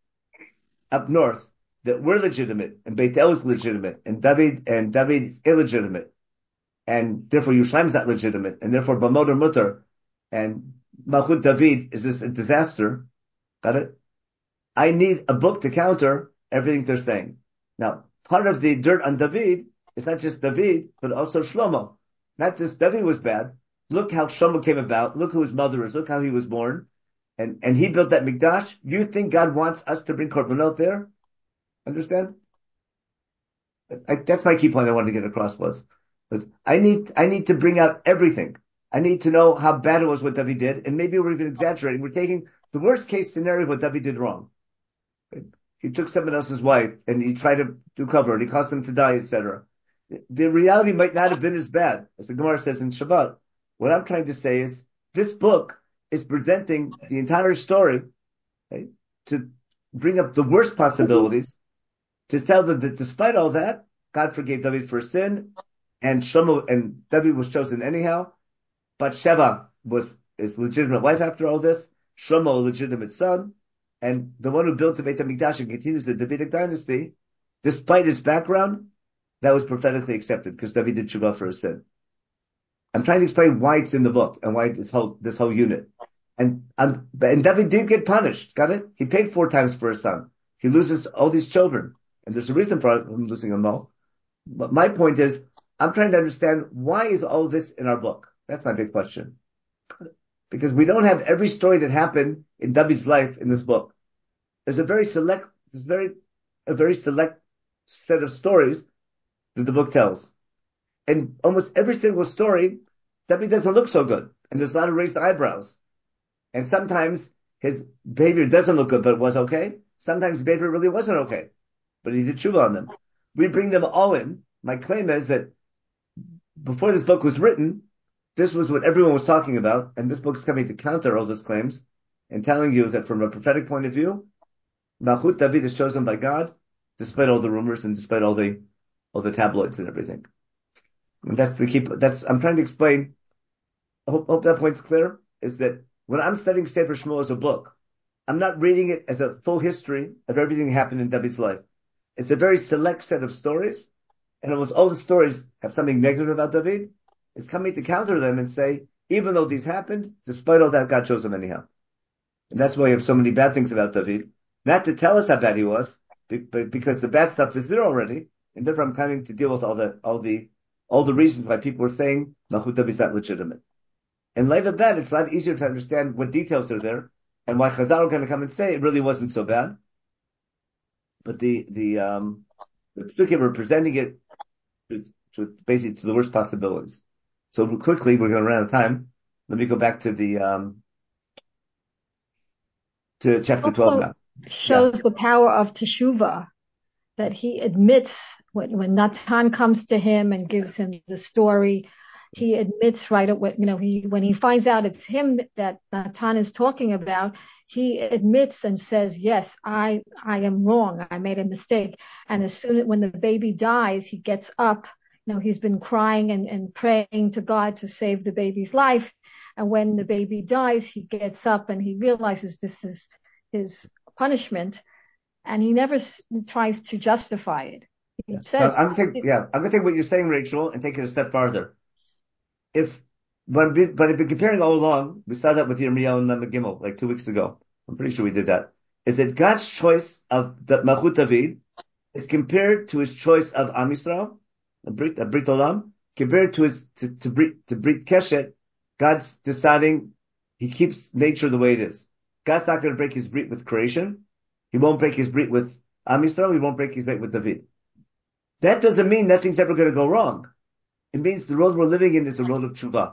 up north that we're legitimate and Beit El is legitimate and David is illegitimate, and therefore Yerushalayim is not legitimate, and therefore Bamod or Mutter and Malchut David is this a disaster. Got it? I need a book to counter everything they're saying. Now, part of the dirt on David is not just David, but also Shlomo. Not just David was bad. Look how Shlomo came about. Look who his mother is. Look how he was born. And he built that Mikdash. You think God wants us to bring korbanot there? Understand? That's my key point I wanted to get across was I need to bring out everything. I need to know how bad it was what David did, and maybe we're even exaggerating. We're taking the worst case scenario of what David did wrong. He took someone else's wife and he tried to do cover and he caused him to die, etc. The reality might not have been as bad as the Gemara says in Shabbat. What I'm trying to say is this book is presenting the entire story, right, to bring up the worst possibilities, to tell them that despite all that, God forgave David for sin, and Shlomo and David was chosen anyhow. Bathsheba was his legitimate wife after all this. Shlomo, a legitimate son, and the one who built the Beit HaMikdash and continues the Davidic dynasty, despite his background, that was prophetically accepted because David did tshuva for his sin. I'm trying to explain why it's in the book and why this whole unit. And David did get punished. Got it? He paid 4 times for his son. He loses all these children, and there's a reason for him losing them all. But my point is, I'm trying to understand why is all this in our book. That's my big question. Because we don't have every story that happened in David's life in this book. There's a very select set of stories that the book tells. And almost every single story, David doesn't look so good. And there's a lot of raised eyebrows. And sometimes his behavior doesn't look good, but it was okay. Sometimes his behavior really wasn't okay, but he did tshuva on them. We bring them all in. My claim is that before this book was written, this was what everyone was talking about, and this book is coming to counter all those claims and telling you that from a prophetic point of view, Malchut David is chosen by God, despite all the rumors and despite all the tabloids and everything. And that's the key. I'm trying to explain. I hope that point's clear. Is that when I'm studying Sefer Shmuel as a book, I'm not reading it as a full history of everything that happened in David's life. It's a very select set of stories, and almost all the stories have something negative about David. It's coming to counter them and say, even though these happened, despite all that, God chose him anyhow. And that's why we have so many bad things about David. Not to tell us how bad he was, but because the bad stuff is there already, and therefore I'm coming to deal with all the reasons why people are saying Malchut David is not legitimate. In light of that, it's a lot easier to understand what details are there and why Chazal are going to come and say it really wasn't so bad. But the we're presenting it to basically to the worst possibilities. So quickly, we're going to run out of time. Let me go back to to chapter 12 now. Shows the power of teshuvah, that he admits when Natan comes to him and gives him the story, he admits right away, when he finds out it's him that Natan is talking about, he admits and says, yes, I am wrong. I made a mistake. And as soon as when the baby dies, he gets up. He's been crying and praying to God to save the baby's life. And when the baby dies, he gets up and he realizes this is his punishment, and he never tries to justify it. He says, so I'm gonna take what you're saying, Rachel, and take it a step farther. But I've been comparing all along. We saw that with Yirmiyahu and Lamed Gimel like 2 weeks ago. I'm pretty sure we did that. Is that God's choice of the Malchut David is compared to his choice of Am Yisrael, a Brit Olam, compared to his to Brit Keshet. God's deciding he keeps nature the way it is. God's not going to break his Brit with creation. He won't break his Brit with Am Yisrael. He won't break his Brit with David. That doesn't mean nothing's ever going to go wrong. It means the world we're living in is a world of tshuva.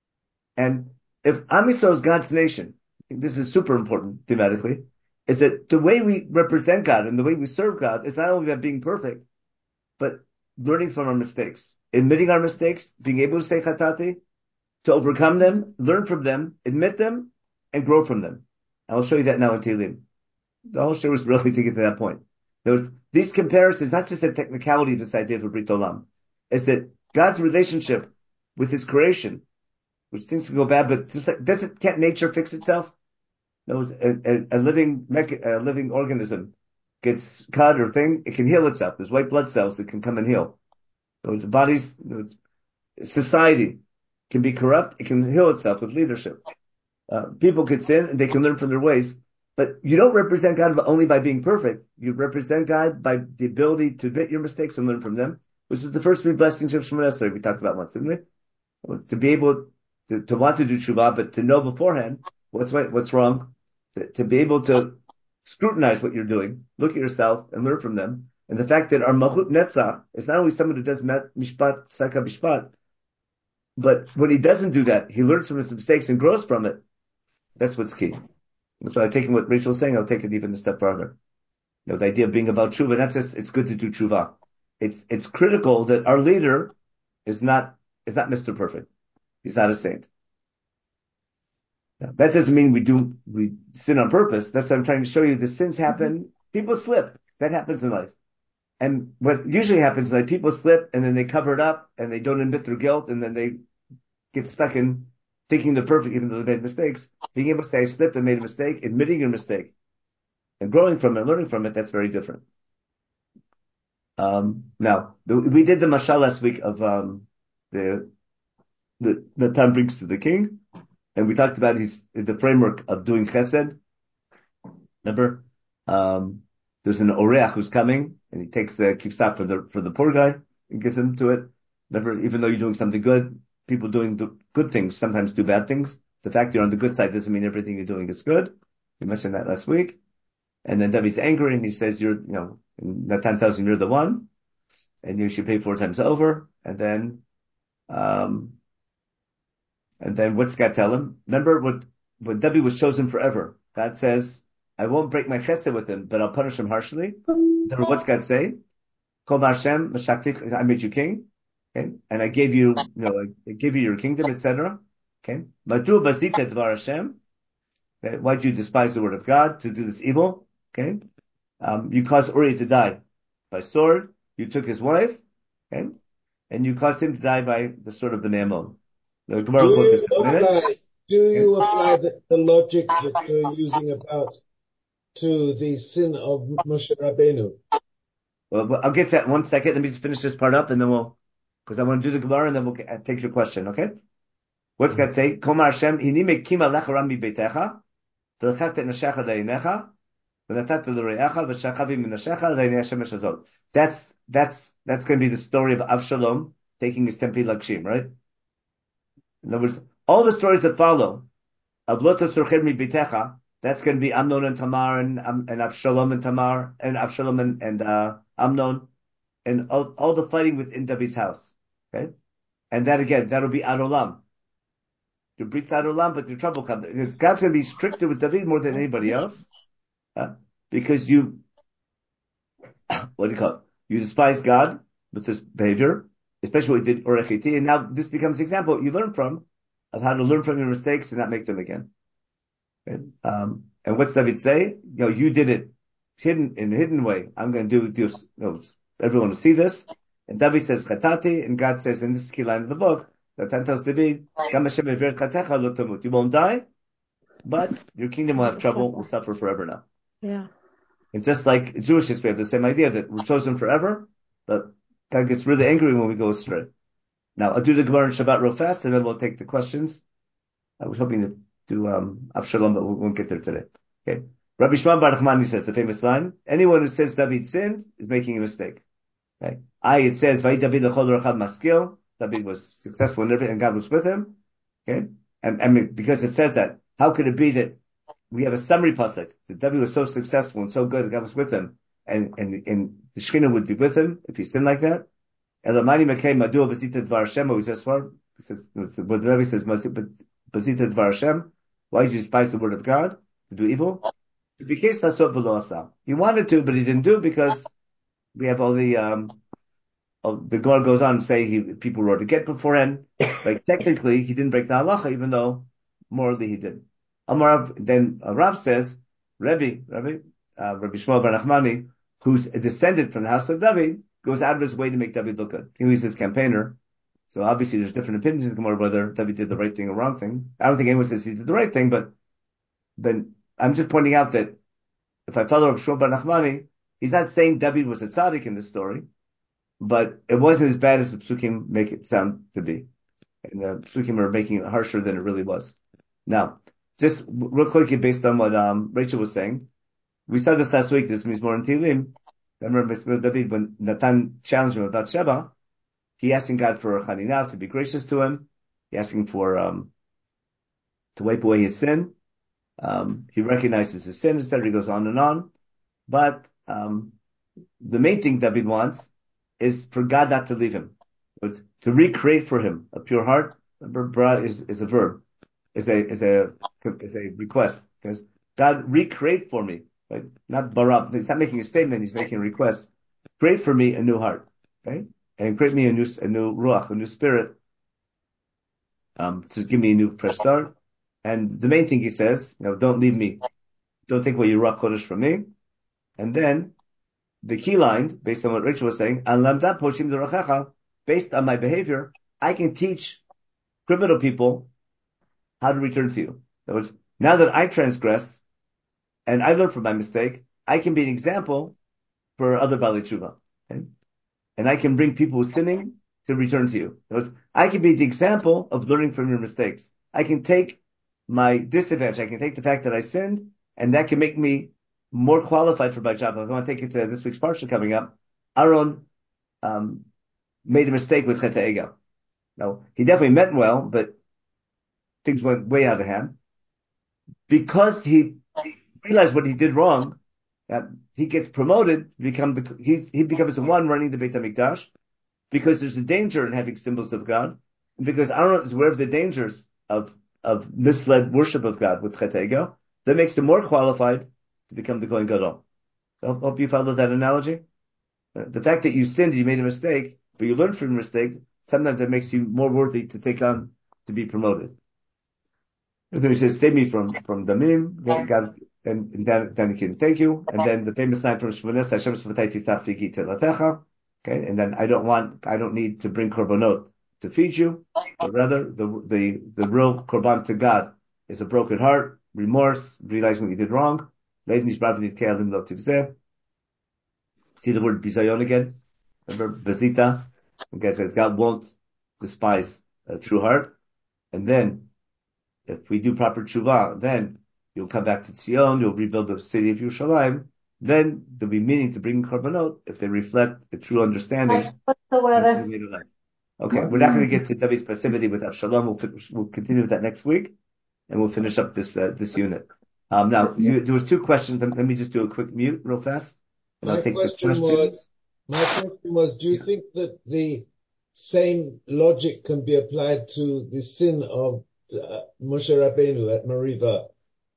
And if Am Yisrael is God's nation, this is super important thematically, is that the way we represent God and the way we serve God is not only about being perfect, but learning from our mistakes, admitting our mistakes, being able to say chatati, to overcome them, learn from them, admit them, and grow from them. I'll show you that now in Tehillim. The whole show is really to get to that point. These comparisons, not just the technicality of this idea of Brit Olam, is that God's relationship with his creation, which things can go bad, but just like, can't nature fix itself? No, a living organism gets cut or thing, it can heal itself. There's white blood cells that can come and heal. Those bodies, society can be corrupt, it can heal itself with leadership. People can sin and they can learn from their ways, but you don't represent God only by being perfect. You represent God by the ability to admit your mistakes and learn from them, which is the first three blessings of Shemoneh Esrei we talked about once, didn't we? To be able to want to do tshuva, but to know beforehand what's right, what's wrong, to be able to scrutinize what you're doing, look at yourself and learn from them. And the fact that our Malchut Netzach is not only someone who does mishpat, tzedakah mishpat, but when he doesn't do that, he learns from his mistakes and grows from it. That's what's key. That's why I'm taking what Rachel was saying, I'll take it even a step further. The idea of being about tshuva, not just it's good to do tshuva. It's critical that our leader is not Mr. Perfect. He's not a saint. Now, that doesn't mean we sin on purpose. That's what I'm trying to show you. The sins happen. People slip. That happens in life. And what usually happens is like people slip and then they cover it up and they don't admit their guilt and then they get stuck in thinking they're perfect even though they made mistakes. Being able to say, I slipped and made a mistake, admitting your mistake and growing from it, learning from it, that's very different. Now, we did the mashal last week of the time brings to the king. And we talked about the framework of doing chesed. Remember, there's an oreach who's coming, and he takes the kifsah for the poor guy and gives him to it. Remember, even though you're doing something good, people doing good things sometimes do bad things. The fact you're on the good side doesn't mean everything you're doing is good. We mentioned that last week. And then David's angry, and he says, Natan tells him you're the one, and you should pay 4 times over. And then what's God tell him? Remember when David was chosen forever, God says, I won't break my chesed with him, but I'll punish him harshly. Then what's God say? Kol Hashem, I made you king. Okay. And I gave you, I gave you your kingdom, etc. Okay. Madu bazita dvar Hashem. Okay. Why did you despise the word of God to do this evil? Okay. You caused Uri to die by sword. You took his wife. Okay. And you caused him to die by the sword of Bnei Ammon. The Gemara will quote this in a minute. Do you apply the logic that you're using about to the sin of Moshe Rabbeinu? Well, I'll get that in 1 second. Let me just finish this part up, and then because I want to do the Gemara, and then we'll take your question, okay? What's God say? Kol Hashem, hini mekim alecha ram mibeitecha, v'lechat et nashecha leinecha, v'natat l'reacha, v'shachavim minashecha le'nei Hashem eshazot. That's going to be the story of Avshalom taking his temple Lakshim, right? In other words, all the stories that follow, of Lotus Rocher Mibitecha, that's going to be Amnon and Tamar and Avshalom and Tamar and Avshalom and Amnon and all the fighting within David's house. Okay? And that again, that'll be Adolam. You breach Adolam, but your trouble comes. Because God's going to be stricter with David more than anybody else. Because you despise God with this behavior, especially what he did Orechiti, and now this becomes an example you learn from of how to learn from your mistakes and not make them again. Okay? And what's David say? You did it in a hidden way. I'm going to do everyone will see this. And David says Chatati, and God says in this key line of the book, Natan tells David, you won't die, but your kingdom will have trouble, will suffer forever now. Yeah. It's just like Jewish history, we have the same idea that we're chosen forever, but God gets really angry when we go astray. Now, I'll do the Gemara in Shabbat real fast, and then we'll take the questions. I was hoping to do Avshalom, but we won't get there today. Okay. Rabbi Shimon Bar Nachmani says the famous line: anyone who says David sinned is making a mistake. Okay. It says Vay David lechol rachad maskil. David was successful in everything, and God was with him. Okay. And because it says that, how could it be that we have a summary pasuk that David was so successful and so good, and God was with him, and the Shekhinah would be with him if he sinned like that? Elamani Mekei Madua Basita Dvar Hashem. We just learned. What the Rebbe says, Basita Dvar Hashem. Why did you despise the word of God to do evil? He wanted to, but he didn't do because we have all the Gemara goes on to say people wrote a get beforehand. Like technically, he didn't break the halacha, even though morally he did. Then Rav says, Rabbi Shmuel Bar Nachmani, who's a descendant from the house of David, goes out of his way to make David look good. He was his campaigner. So obviously there's different opinions in the Gemara whether David did the right thing or wrong thing. I don't think anyone says he did the right thing, but then I'm just pointing out that if I follow Rabbi Shmuel Bar Nachmani, he's not saying David was a tzaddik in this story, but it wasn't as bad as the Psukim make it sound to be. And the Psukim are making it harsher than it really was. Now, just real quickly based on what Rachel was saying, we saw this last week, this means more in Tehillim. Remember David, when Natan challenged him about Sheba, he asking God for Chaninav, to be gracious to him. He asking for to wipe away his sin. He recognizes his sin, etc. He goes on and on. But the main thing David wants is for God not to leave him. It's to recreate for him a pure heart. Remember, is a verb, is a request. Because God, recreate for me, right? Not bara. He's not making a statement. He's making a request. Create for me a new heart, right? And create me a new ruach, a new spirit. To give me a new fresh start. And the main thing he says, don't leave me. Don't take away your ruach kodesh from me. And then the key line, based on what Rachel was saying, based on my behavior, I can teach criminal people how to return to you. In other words, now that I transgress and I learn from my mistake, I can be an example for other Baalei Tshuva. Okay? And I can bring people who are sinning to return to you. In other words, I can be the example of learning from your mistakes. I can take my disadvantage. I can take the fact that I sinned, and that can make me more qualified for my job. If I want to take it to this week's parsha coming up, Aaron made a mistake with Chet HaEgel. Now, he definitely meant well, but things went way out of hand. Because he realized what he did wrong, he gets promoted, he becomes the one running the Beit HaMikdash, because there's a danger in having symbols of God, and because Aaron is aware of the dangers of misled worship of God with Chet HaEgel, that makes him more qualified to become the Kohen Gadol. I hope you follow that analogy. The fact that you sinned, you made a mistake, but you learned from your mistake, sometimes that makes you more worthy to take on, to be promoted. And then he says, save me from Damim, God, and then he can thank you. And then the famous line from Shmones, Hashem Svatay Tiftach Figi Telatecha. Okay, and then I don't need to bring korbanot to feed you, but rather the real korban to God is a broken heart, remorse, realizing what you did wrong. See the word bizayon again. Remember, bezita. Okay, says God won't despise a true heart. And then, if we do proper tshuva, then you'll come back to Tzion, you'll rebuild the city of Yerushalayim. Then there'll be meaning to bring korbanot if they reflect the true understanding. What's the weather? Okay, we're not going to get to David's passivity with Avshalom. We'll continue with that next week, and we'll finish up this unit. Now, there was two questions. Let me just do a quick mute real fast. And I'll take the questions. My question was, do you think that the same logic can be applied to the sin of Moshe Rabbeinu at Meribah?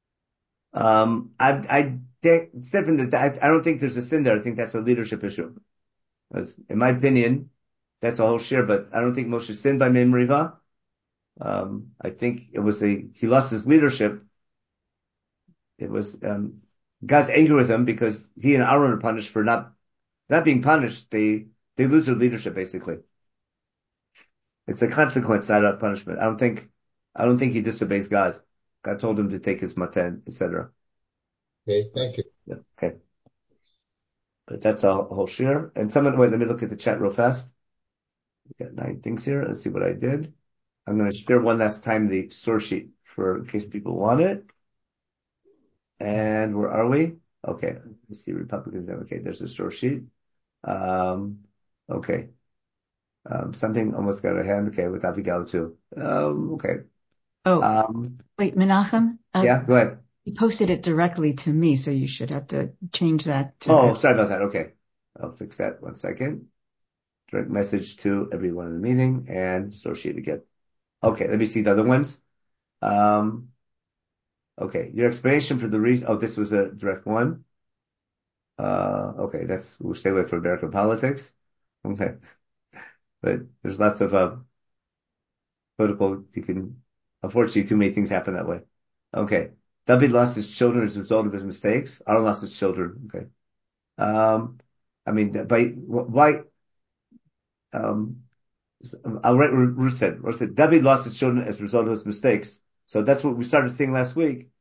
I think it's different. I don't think there's a sin there. I think that's a leadership issue. In my opinion, that's a whole share, but I don't think Moshe sinned by Meribah. I think he lost his leadership. It was God's angry with him because he and Aaron are punished for not being punished. They lose their leadership basically. It's a consequence, not a punishment. I don't think he disobeys God. God told him to take his matan, etc. Okay, thank you. Yeah, okay. But that's a whole share. And wait, let me look at the chat real fast. We got 9 things here. Let's see what I did. I'm going to share one last time the source sheet in case people want it. And where are we? Okay. Let's see Republicans. Okay. There's a source sheet. Okay. Something almost got a hand. Okay. With Abigail too. Okay. Wait, Menachem? Yeah, go ahead. You posted it directly to me, so you should have to change that to sorry about that. Okay. I'll fix that 1 second. Direct message to everyone in the meeting and source sheet again. Okay, let me see the other ones. Okay, your explanation for the reason. Oh, this was a direct one. Okay, we'll stay away from American politics. Okay, but there's lots of political. Unfortunately, too many things happen that way. Okay, David lost his children as a result of his mistakes. Aaron lost his children. Okay, I mean, why? I'll write what Ruth said. Ruth said David lost his children as a result of his mistakes. So that's what we started seeing last week.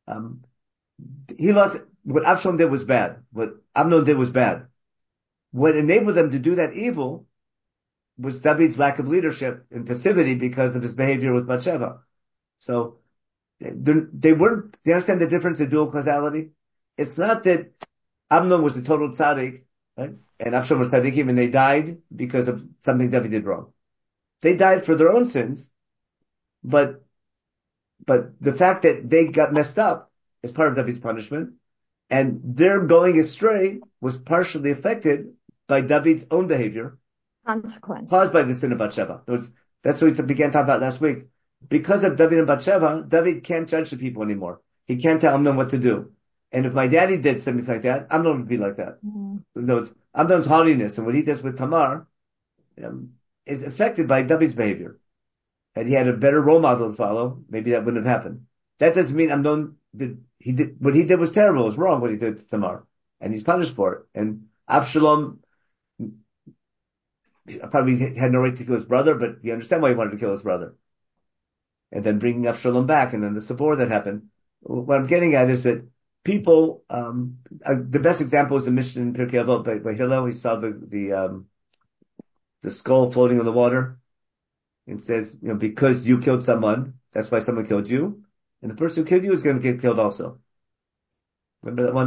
He lost what Avshalom did was bad. What Amnon did was bad. What enabled them to do that evil was David's lack of leadership and passivity because of his behavior with Bathsheba. So they understand the difference in dual causality? It's not that Amnon was a total tzaddik, right? And Avshalom was tzaddikim and they died because of something David did wrong. They died for their own sins, but the fact that they got messed up is part of David's punishment, and their going astray was partially affected by David's own behavior, consequence caused by the sin of Bathsheba. That's what we began talking about last week. Because of David and Bathsheba, David can't judge the people anymore. He can't tell Amnon what to do. And if my daddy did something like that, Amnon would be like that. Mm-hmm. Amnon's haughtiness and what he does with Tamar is affected by David's behavior. Had he had a better role model to follow, maybe that wouldn't have happened. That doesn't mean Amnon what he did was terrible. It was wrong what he did to Tamar, and he's punished for it. And Avshalom probably had no right to kill his brother, but you understand why he wanted to kill his brother. And then bringing Avshalom back, and then the sabor that happened. What I'm getting at is that people, the best example is the mission in Pirkei Avot by Hillel. He saw the skull floating in the water. It says, because you killed someone, that's why someone killed you. And the person who killed you is going to get killed also. Remember that one?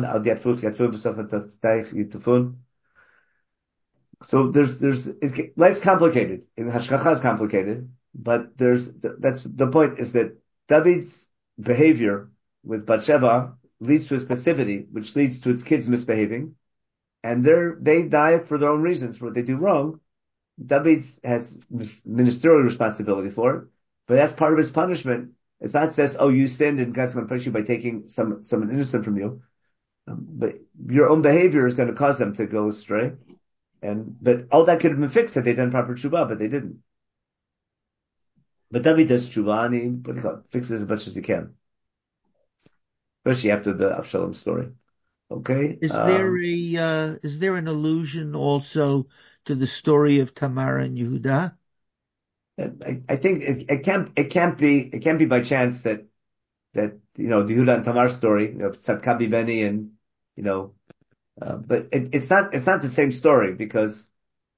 So life's complicated. And Hashgacha is complicated. But that's the point is that David's behavior with Bathsheba leads to his passivity, which leads to its kids misbehaving. And they die for their own reasons, for what they do wrong. David has ministerial responsibility for it, but that's part of his punishment. It's not says, oh, you sinned and God's going to punish you by taking someone innocent from you. But your own behavior is going to cause them to go astray. But all that could have been fixed had they done proper tshuva, but they didn't. But David does tshuva and he fixes as much as he can. Especially after the Avshalom story. Okay. Is there an allusion also to the story of Tamar and Yehuda? I think it can't be by chance that the Yehuda and Tamar story, Tzadka Beni and but it's not the same story because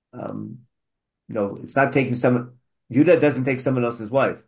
it's not taking Yehuda doesn't take someone else's wife.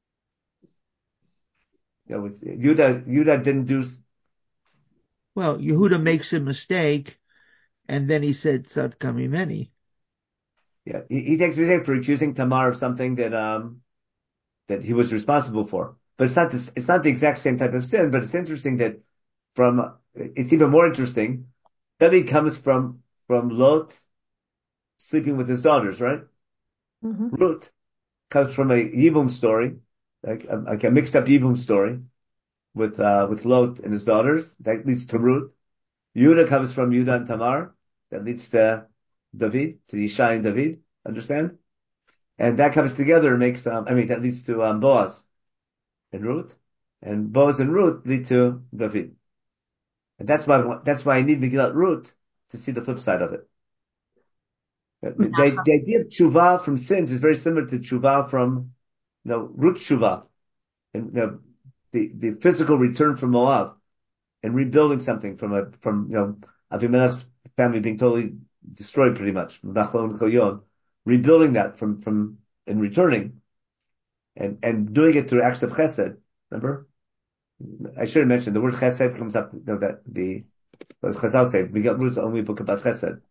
Yehuda didn't do. Well, Yehuda makes a mistake, and then he said Tzadka Mimeni. Yeah, he takes mistake for accusing Tamar of something that he was responsible for. But it's not the exact same type of sin. But it's interesting that it's even more interesting. David comes from Lot sleeping with his daughters, right? Mm-hmm. Ruth comes from a Yibum story, like a mixed up Yibum story with Lot and his daughters. That leads to Ruth. Yehuda comes from Yehuda and Tamar. That leads to David, to Yishai and David. Understand? And that comes together and makes, that leads to Boaz and Ruth. And Boaz and Ruth lead to David. And that's why I need Megillat Ruth to see the flip side of it. The idea of tshuva from sins is very similar to tshuva from, root tshuva, and the physical return from Moab and rebuilding something from Avimelech's family being totally destroyed, pretty much, rebuilding that from and returning, and doing it through acts of chesed. Remember, I should have mentioned the word chesed comes up. That the Chazal say we got Ruth's only book about chesed.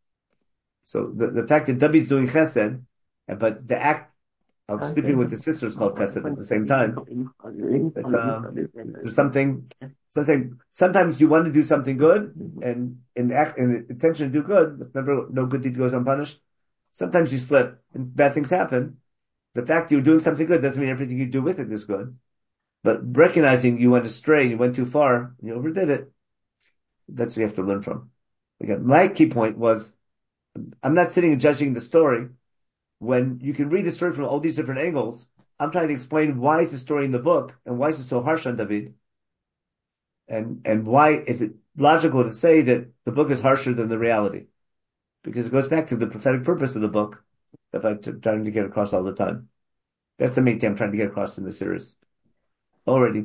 So the fact that David's doing chesed, but the act of sleeping with the sister is called chesed at the same time. There's something. Sometimes you want to do something good, and in intention to do good. Remember, no good deed goes unpunished. Sometimes you slip, and bad things happen. The fact you're doing something good doesn't mean everything you do with it is good. But recognizing you went astray, you went too far, and you overdid it, that's what you have to learn from. Again, my key point was, I'm not sitting and judging the story. When you can read the story from all these different angles, I'm trying to explain why is the story in the book, and why is it so harsh on David, and why is it logical to say that the book is harsher than the reality? Because it goes back to the prophetic purpose of the book that I'm trying to get across all the time. That's the main thing I'm trying to get across in the series. Already.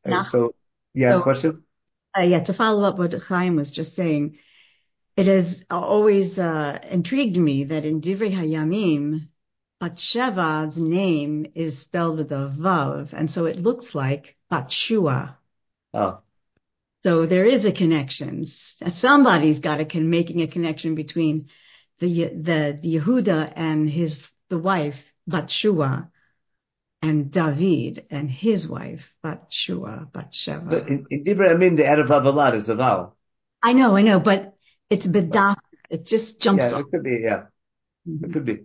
Question? To follow up what Chaim was just saying, it has always intrigued me that in Divrei Hayamim, Batsheva's name is spelled with a Vav, and so it looks like Batshua. Oh. So there is a connection. Somebody's got making a connection between the Yehuda and the wife Batshua, and David and his wife Batshua, Batsheva. But in Divrei Hayamim, the add of Vav a lot is a vowel. I know, but it's Bedaf. It just jumps off. It could be, Mm-hmm. It could be.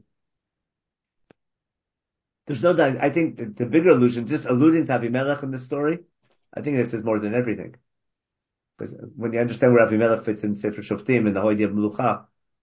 There's no doubt. I think the bigger allusion, just alluding to Avimelech in the story, I think this is more than everything. Because when you understand where Avimelech fits in Sefer Shoftim and the whole idea of Melucha,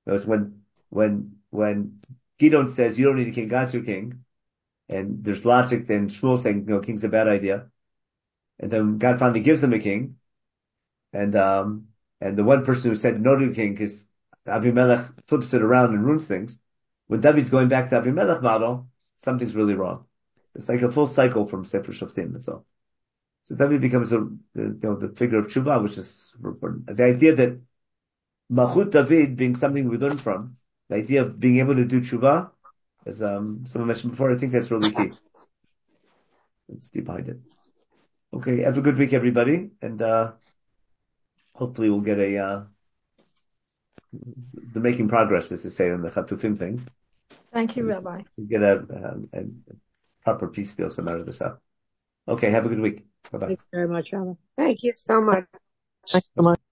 when Gidon says you don't need a king, God's your king, and there's logic then Shmuel saying king's a bad idea, and then God finally gives him a king, and the one person who said no to the king because Avimelech flips it around and ruins things. When David's going back to Avimelech model, something's really wrong. It's like a full cycle from Sefer Shoftim. That's all. So David becomes the figure of tshuva, which is the idea that Malchut David being something we learn from, the idea of being able to do tshuva, as someone mentioned before, I think that's really key. It's deep behind it. Okay, have a good week, everybody, and hopefully we'll get the making progress, as to say, on the Chatufim thing. Thank you, Rabbi. We get a proper peace deal some out of this out. Okay, have a good week. Bye-bye. Thank you very much, Rabbi. Thank you so much. Thanks so much.